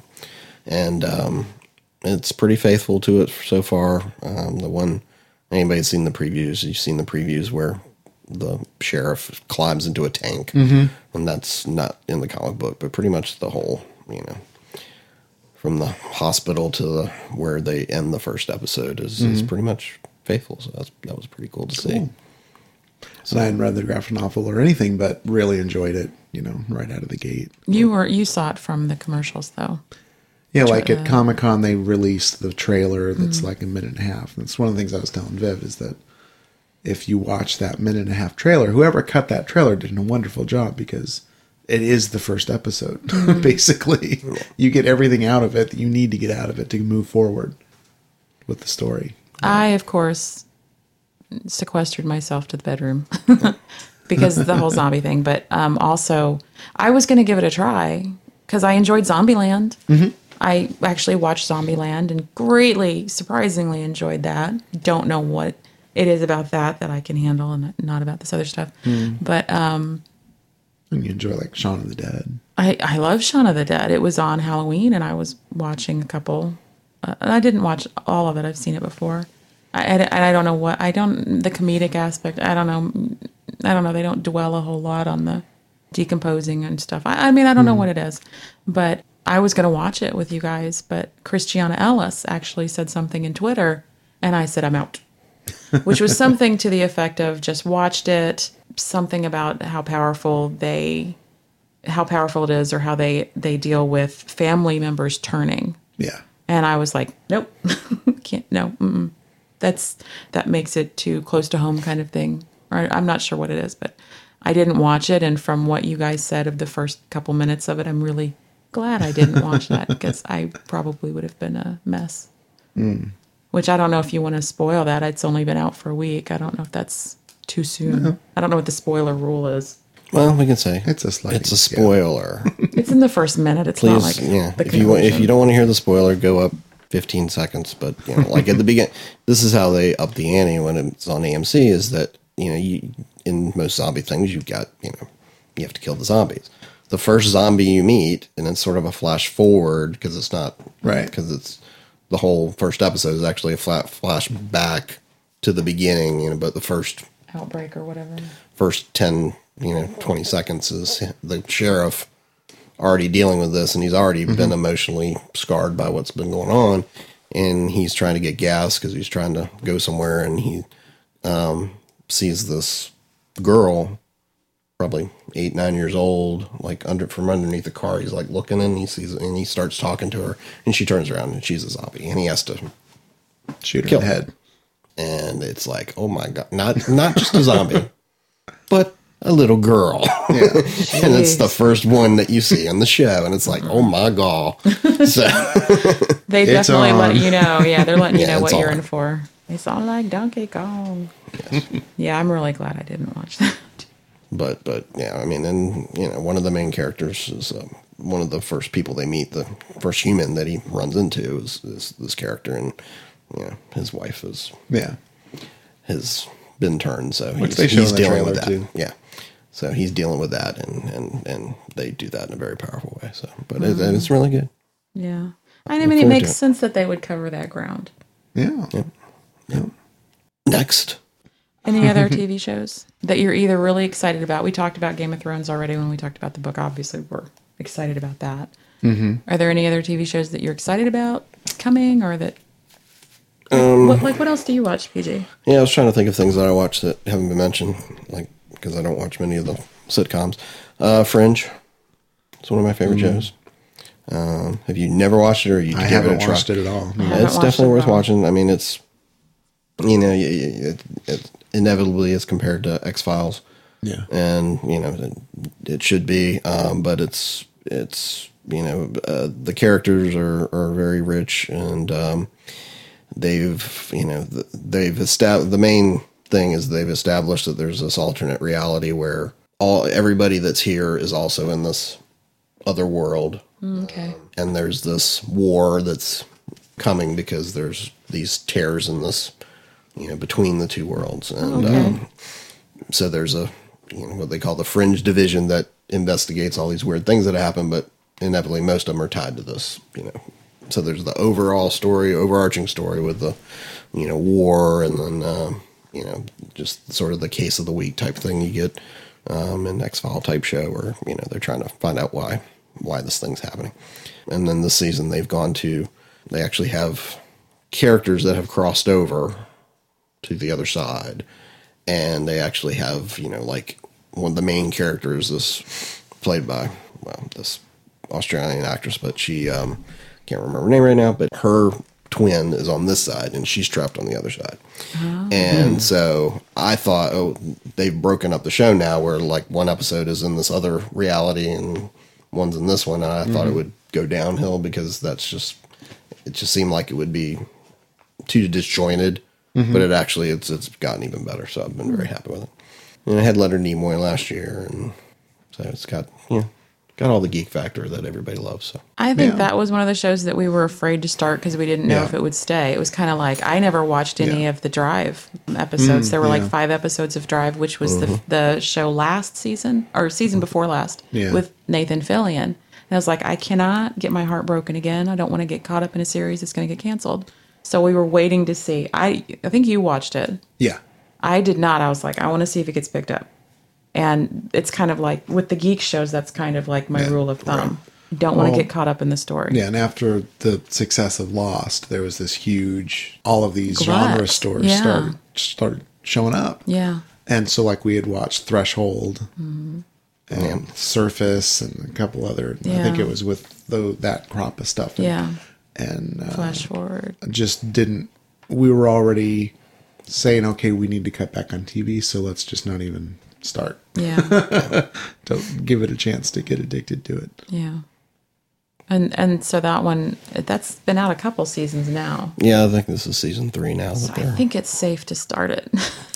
and um, it's pretty faithful to it so far. Um, the one anybody's seen the previews, you've seen the previews where the sheriff climbs into a tank, and that's not in the comic book, but pretty much the whole, you know, from the hospital to the where they end the first episode is, is pretty much faithful. So that's, that was pretty cool to see. And I hadn't read the graphic novel or anything, but really enjoyed it, you know, right out of the gate. You were you saw it from the commercials though. Yeah, like at Comic Con, they released the trailer that's like a minute and a half. And it's one of the things I was telling Viv is that if you watch that minute and a half trailer, whoever cut that trailer did a wonderful job because it is the first episode, basically. You get everything out of it that you need to get out of it to move forward with the story. I, of course, sequestered myself to the bedroom because of the whole zombie thing. But um, also, I was going to give it a try because I enjoyed Zombieland. Mm-hmm. I actually watched Zombieland and greatly, surprisingly enjoyed that. Don't know what it is about that that I can handle and not about this other stuff. But um, And you enjoy like Shaun of the Dead. I, I love Shaun of the Dead. It was on Halloween, and I was watching a couple. Uh, I didn't watch all of it. I've seen it before. I, and I don't know what I don't the comedic aspect. I don't know. I don't know. They don't dwell a whole lot on the decomposing and stuff. I, I mean, I don't know what it is, but I was going to watch it with you guys. But Christiana Ellis actually said something in Twitter, and I said I'm out. which was something to the effect of just watched it, something about how powerful they, how powerful it is, or how they, they deal with family members turning. Yeah. And I was like, nope, can't, no, mm-mm. That's, that makes it too close to home kind of thing. Or I'm not sure what it is, but I didn't watch it. And from what you guys said of the first couple minutes of it, I'm really glad I didn't watch that because I probably would have been a mess. Mm. Which I don't know if you want to spoil that. It's only been out for a week. I don't know if that's too soon. No. I don't know what the spoiler rule is. Well, we can say it's a sliding it's a spoiler. It's in the first minute. It's Please, not like yeah. the If you want, if you don't want to hear the spoiler, go up fifteen seconds. But you know, like at the beginning, this is how they up the ante when it's on A M C. Is that you know, you in most zombie things, you've got you know, you have to kill the zombies. The first zombie you meet, and it's sort of a flash forward because it's not right because it's the whole first episode is actually a flat flash back to the beginning. You know, but the first outbreak or whatever, first ten. You know, twenty seconds is the sheriff already dealing with this, and he's already mm-hmm. been emotionally scarred by what's been going on, and he's trying to get gas because he's trying to go somewhere, and he um, sees this girl, probably eight, nine years old, like under from underneath the car. He's like looking, and he sees, and he starts talking to her, and she turns around, and she's a zombie, and he has to shoot her kill in the head, and it's like, oh my god, not not just a zombie, but a little girl. Yeah. And it's the first one that you see on the show. And it's like, oh my God. So they definitely let you know. Yeah, they're letting you yeah, know what you're on. in for. It's all like Donkey Kong. Yes. Yeah, I'm really glad I didn't watch that. But, but yeah, I mean, and, you know, one of the main characters is um, one of the first people they meet, the first human that he runs into is, is this character. And, you know, his wife is, yeah, has been turned. So Which he's, they show he's in the dealing with trailer, that. too. Yeah. So he's dealing with that, and, and, and they do that in a very powerful way. So, but mm-hmm. it, it's really good. Yeah, I mean, it makes sense that they would cover that ground. Yeah. Yep. Yep. Next, any other T V shows that you're either really excited about? We talked about Game of Thrones already when we talked about the book. Obviously, we're excited about that. Mm-hmm. Are there any other T V shows that you're excited about coming, or that? Um, what, like, what else do you watch, P J? Yeah, I was trying to think of things that I watch that haven't been mentioned, like. Because I don't watch many of the sitcoms. Uh, Fringe. It's one of my favorite mm. shows. Um, have you never watched it, or you I give haven't it a try? watched it at all. No. It's definitely worth watching. I mean, it's you know, it, it inevitably is compared to X-Files. Yeah, and you know, it, it should be, um, but it's it's you know, uh, the characters are are very rich, and um, they've you know they've established the main. thing is they've established that there's this alternate reality where all everybody that's here is also in this other world. Okay. Um, and there's this war that's coming because there's these tears in this, you know, between the two worlds. And okay. um, so there's a, you know, what they call the Fringe division that investigates all these weird things that happen, but inevitably most of them are tied to this, you know. So there's the overall story, overarching story with the, you know, war, and then, um, you know, just sort of the case of the week type thing you get um, an X-File type show where, you know, they're trying to find out why why this thing's happening. And then this season they've gone to, they actually have characters that have crossed over to the other side. And they actually have, you know, like one of the main characters is played by, well, this Australian actress, but she, um, can't remember her name right now, but her twin is on this side and she's trapped on the other side. Oh. And so I thought, oh, they've broken up the show now where like one episode is in this other reality and one's in this one. And I mm-hmm. thought it would go downhill because that's just, it just seemed like it would be too disjointed, mm-hmm. but it actually, it's, it's gotten even better. So I've been very happy with it. And I had Leonard Nimoy last year. And so it's got, yeah. Got all the geek factor that everybody loves. So I think yeah. that was one of the shows that we were afraid to start because we didn't know yeah. if it would stay. It was kind of like I never watched any yeah. of the Drive episodes. Mm, there were yeah. like five episodes of Drive, which was mm-hmm. the the show last season or season before last yeah. with Nathan Fillion. And I was like, I cannot get my heart broken again. I don't want to get caught up in a series that's going to get canceled. So we were waiting to see. I I think you watched it. Yeah, I did not. I was like, I want to see if it gets picked up. And it's kind of like with the geek shows, that's kind of like my yeah, rule of thumb. Right. Don't well, want to get caught up in the story. Yeah, and after the success of Lost, there was this huge, all of these Glut. genre stores yeah. started started showing up. Yeah. And so, like, we had watched Threshold Mm-hmm. and Surface and a couple other. I think Yeah. it was with the, that crop of stuff. And, Yeah. And uh, Flash forward. just didn't. We were already saying, okay, we need to cut back on T V, so let's just not even start. Yeah. Don't give it a chance to get addicted to it. Yeah. And and so that one, that's been out a couple seasons now. Yeah, I think this is season three now. So That I they're, think it's safe to start it.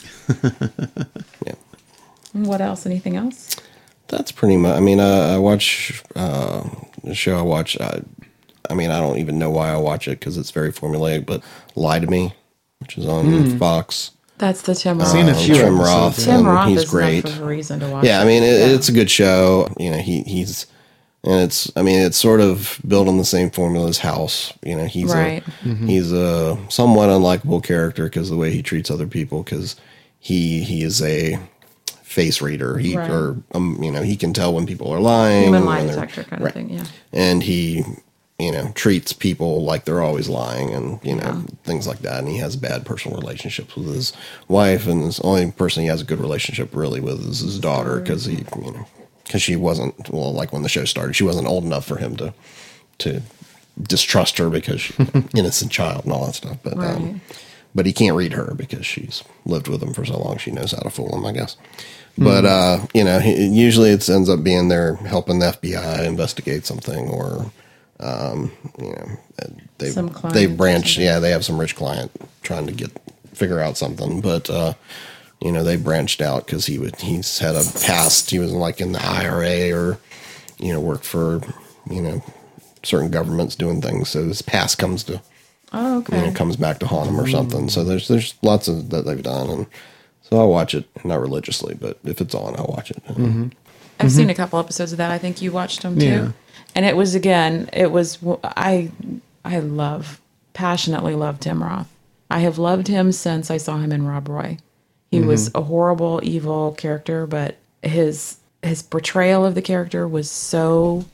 yeah. What else? Anything else? That's pretty much. I mean, uh, I watch uh, the show. I watch. I, I mean, I don't even know why I watch it because it's very formulaic. But Lie to Me, which is on Fox. That's the Tim Roth. seen a Um, few Tim episodes, Roth. yeah. Tim and Roth he's is great. enough of a reason to watch Yeah, I it. mean, it, Yeah. it's a good show. You know, he he's and it's. I mean, it's sort of built on the same formula as House. You know, he's Right. a he's a somewhat unlikable character because the way he treats other people. Because he he is a face reader. He Right. or um, you know, he can tell when people are lying. Human lie when they're- detector kind right. of thing. Yeah. and he you know treats people like they're always lying and you know Yeah. things like that, and he has bad personal relationships with his wife, and the only person he has a good relationship really with is his daughter because he you know because she wasn't well like when the show started she wasn't old enough for him to to distrust her because she, innocent child and all that stuff, but Right. um, but he can't read her because she's lived with him for so long she knows how to fool him, I guess. But uh, you know, he, usually it ends up being they're helping the F B I investigate something, or um, you know, they Some client they or branched. something. Yeah, they have some rich client trying to get figure out something, but uh, you know, they branched out because he would he's had a past. He was like in the I R A or you know worked for you know certain governments doing things. So his past comes to Oh, okay. you know, comes back to haunt him or something. So there's there's lots of that they've done, and so I'll watch it, not religiously, but if it's on, I'll watch it. I've seen a couple episodes of that. I think you watched them too. Yeah. And it was again, it was I I love passionately love Tim Roth. I have loved him since I saw him in Rob Roy. He was a horrible, evil character, but his his portrayal of the character was so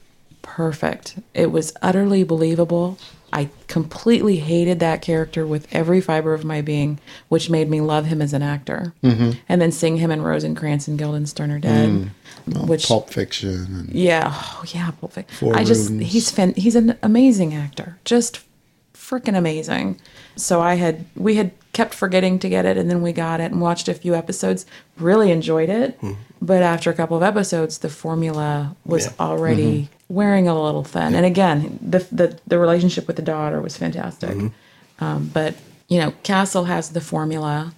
perfect. It was utterly believable. I completely hated that character with every fiber of my being, which made me love him as an actor. Mm-hmm. And then seeing him in Rosencrantz and Guildenstern Are Dead, Well, which Pulp Fiction. And, yeah, oh yeah, Pulp Fiction. Four I just Rooms. he's fan, he's an amazing actor, just freaking amazing. So I had we had kept forgetting to get it, and then we got it and watched a few episodes. Really enjoyed it, but after a couple of episodes, the formula was Yeah. already wearing a little thin. And again, the the the relationship with the daughter was fantastic. Um, but you know, Castle has the formula,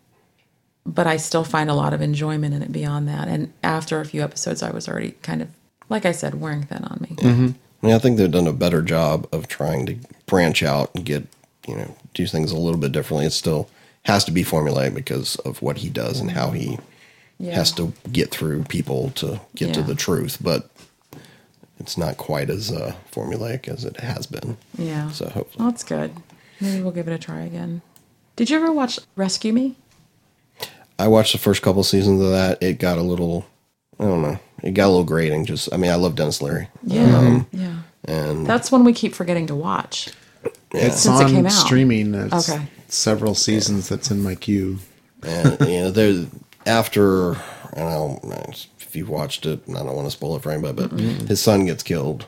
but I still find a lot of enjoyment in it beyond that. And after a few episodes, I was already kind of, like I said, wearing thin on me. I mean, I think they've done a better job of trying to branch out and get, you know, do things a little bit differently. It still has to be formulaic because of what he does and how he Yeah. has to get through people to get to Yeah. the truth. But it's not quite as uh, formulaic as it has been. Yeah. So hopefully. Well, that's good. Maybe we'll give it a try again. Did you ever watch Rescue Me? I watched the first couple seasons of that. It got a little, I don't know, it got a little grating. Just, I mean, I love Dennis Leary. Yeah. yeah. And That's one we keep forgetting to watch. It's Since it on came out. streaming. It's Okay. several seasons that's in my queue. and you know, there after I don't know if you've watched it, and I don't want to spoil it for anybody, but his son gets killed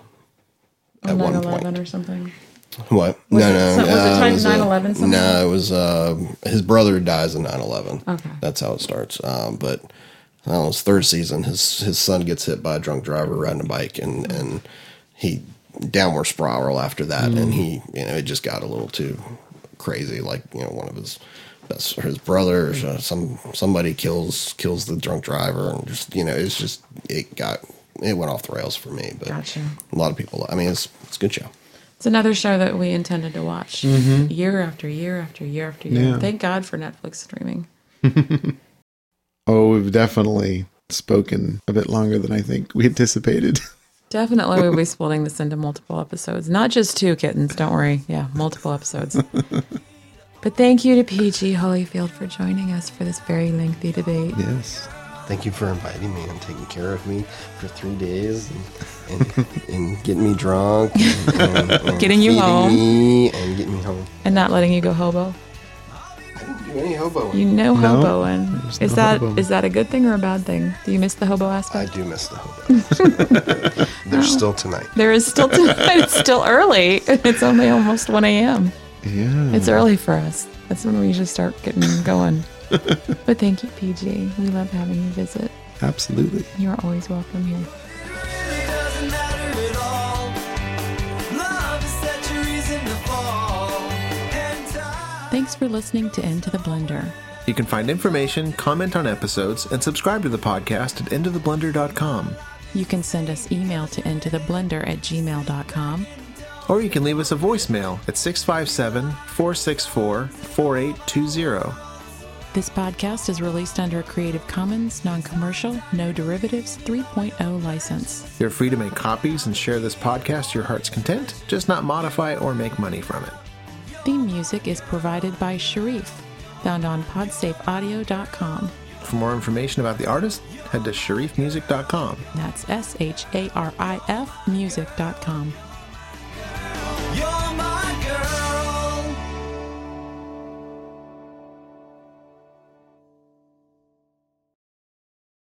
at On one nine eleven point. or something. What? Was no, it no, some- was it no, tied to was a- nine eleven something? No, it was uh, his brother dies in nine eleven. Okay. That's how it starts. Um, but I don't know, his third season, his his son gets hit by a drunk driver riding a bike, and and he downward spiral after that, and he you know it just got a little too crazy. Like you know one of his best or his brother or so- some somebody kills kills the drunk driver, and just you know it's just it got it went off the rails for me. But Gotcha. a lot of people. I mean, it's it's a good show. It's another show that we intended to watch year after year after year after year. Yeah. Thank God for Netflix streaming. Oh, we've definitely spoken a bit longer than I think we anticipated. Definitely we'll be splitting this into multiple episodes. Not just two kittens, don't worry. Yeah, multiple episodes. But thank you to P G Holyfield for joining us for this very lengthy debate. Yes. Thank you for inviting me and taking care of me for three days and, and, and getting me drunk. And, and, and Getting you feeding home. me and getting me home. And not letting you go hobo. I didn't Any hobo. You know No, hoboing. there's Is no that hoboing. is that a good thing or a bad thing? Do you miss the hobo I aspect? do miss the hobo. There's still tonight. There is still tonight. It's still early. It's only almost one a.m. Yeah. It's early for us. That's when we usually start getting going. But thank you, P G. We love having you visit. Absolutely. You're always welcome here. It doesn't matter at all. Love is such a reason to fall. And time. Thanks for listening to Into the Blender. You can find information, comment on episodes, and subscribe to the podcast at into the blender dot com. You can send us email to intotheblender at gmail dot com. Or you can leave us a voicemail at six five seven, four six four, four eight two zero. This podcast is released under a Creative Commons, non-commercial, no derivatives three point oh license. You're free to make copies and share this podcast to your heart's content, just not modify or make money from it. Theme music is provided by Sharif, found on podsafe audio dot com. For more information about the artist, head to sharif music dot com. That's S H A R I F music dot com.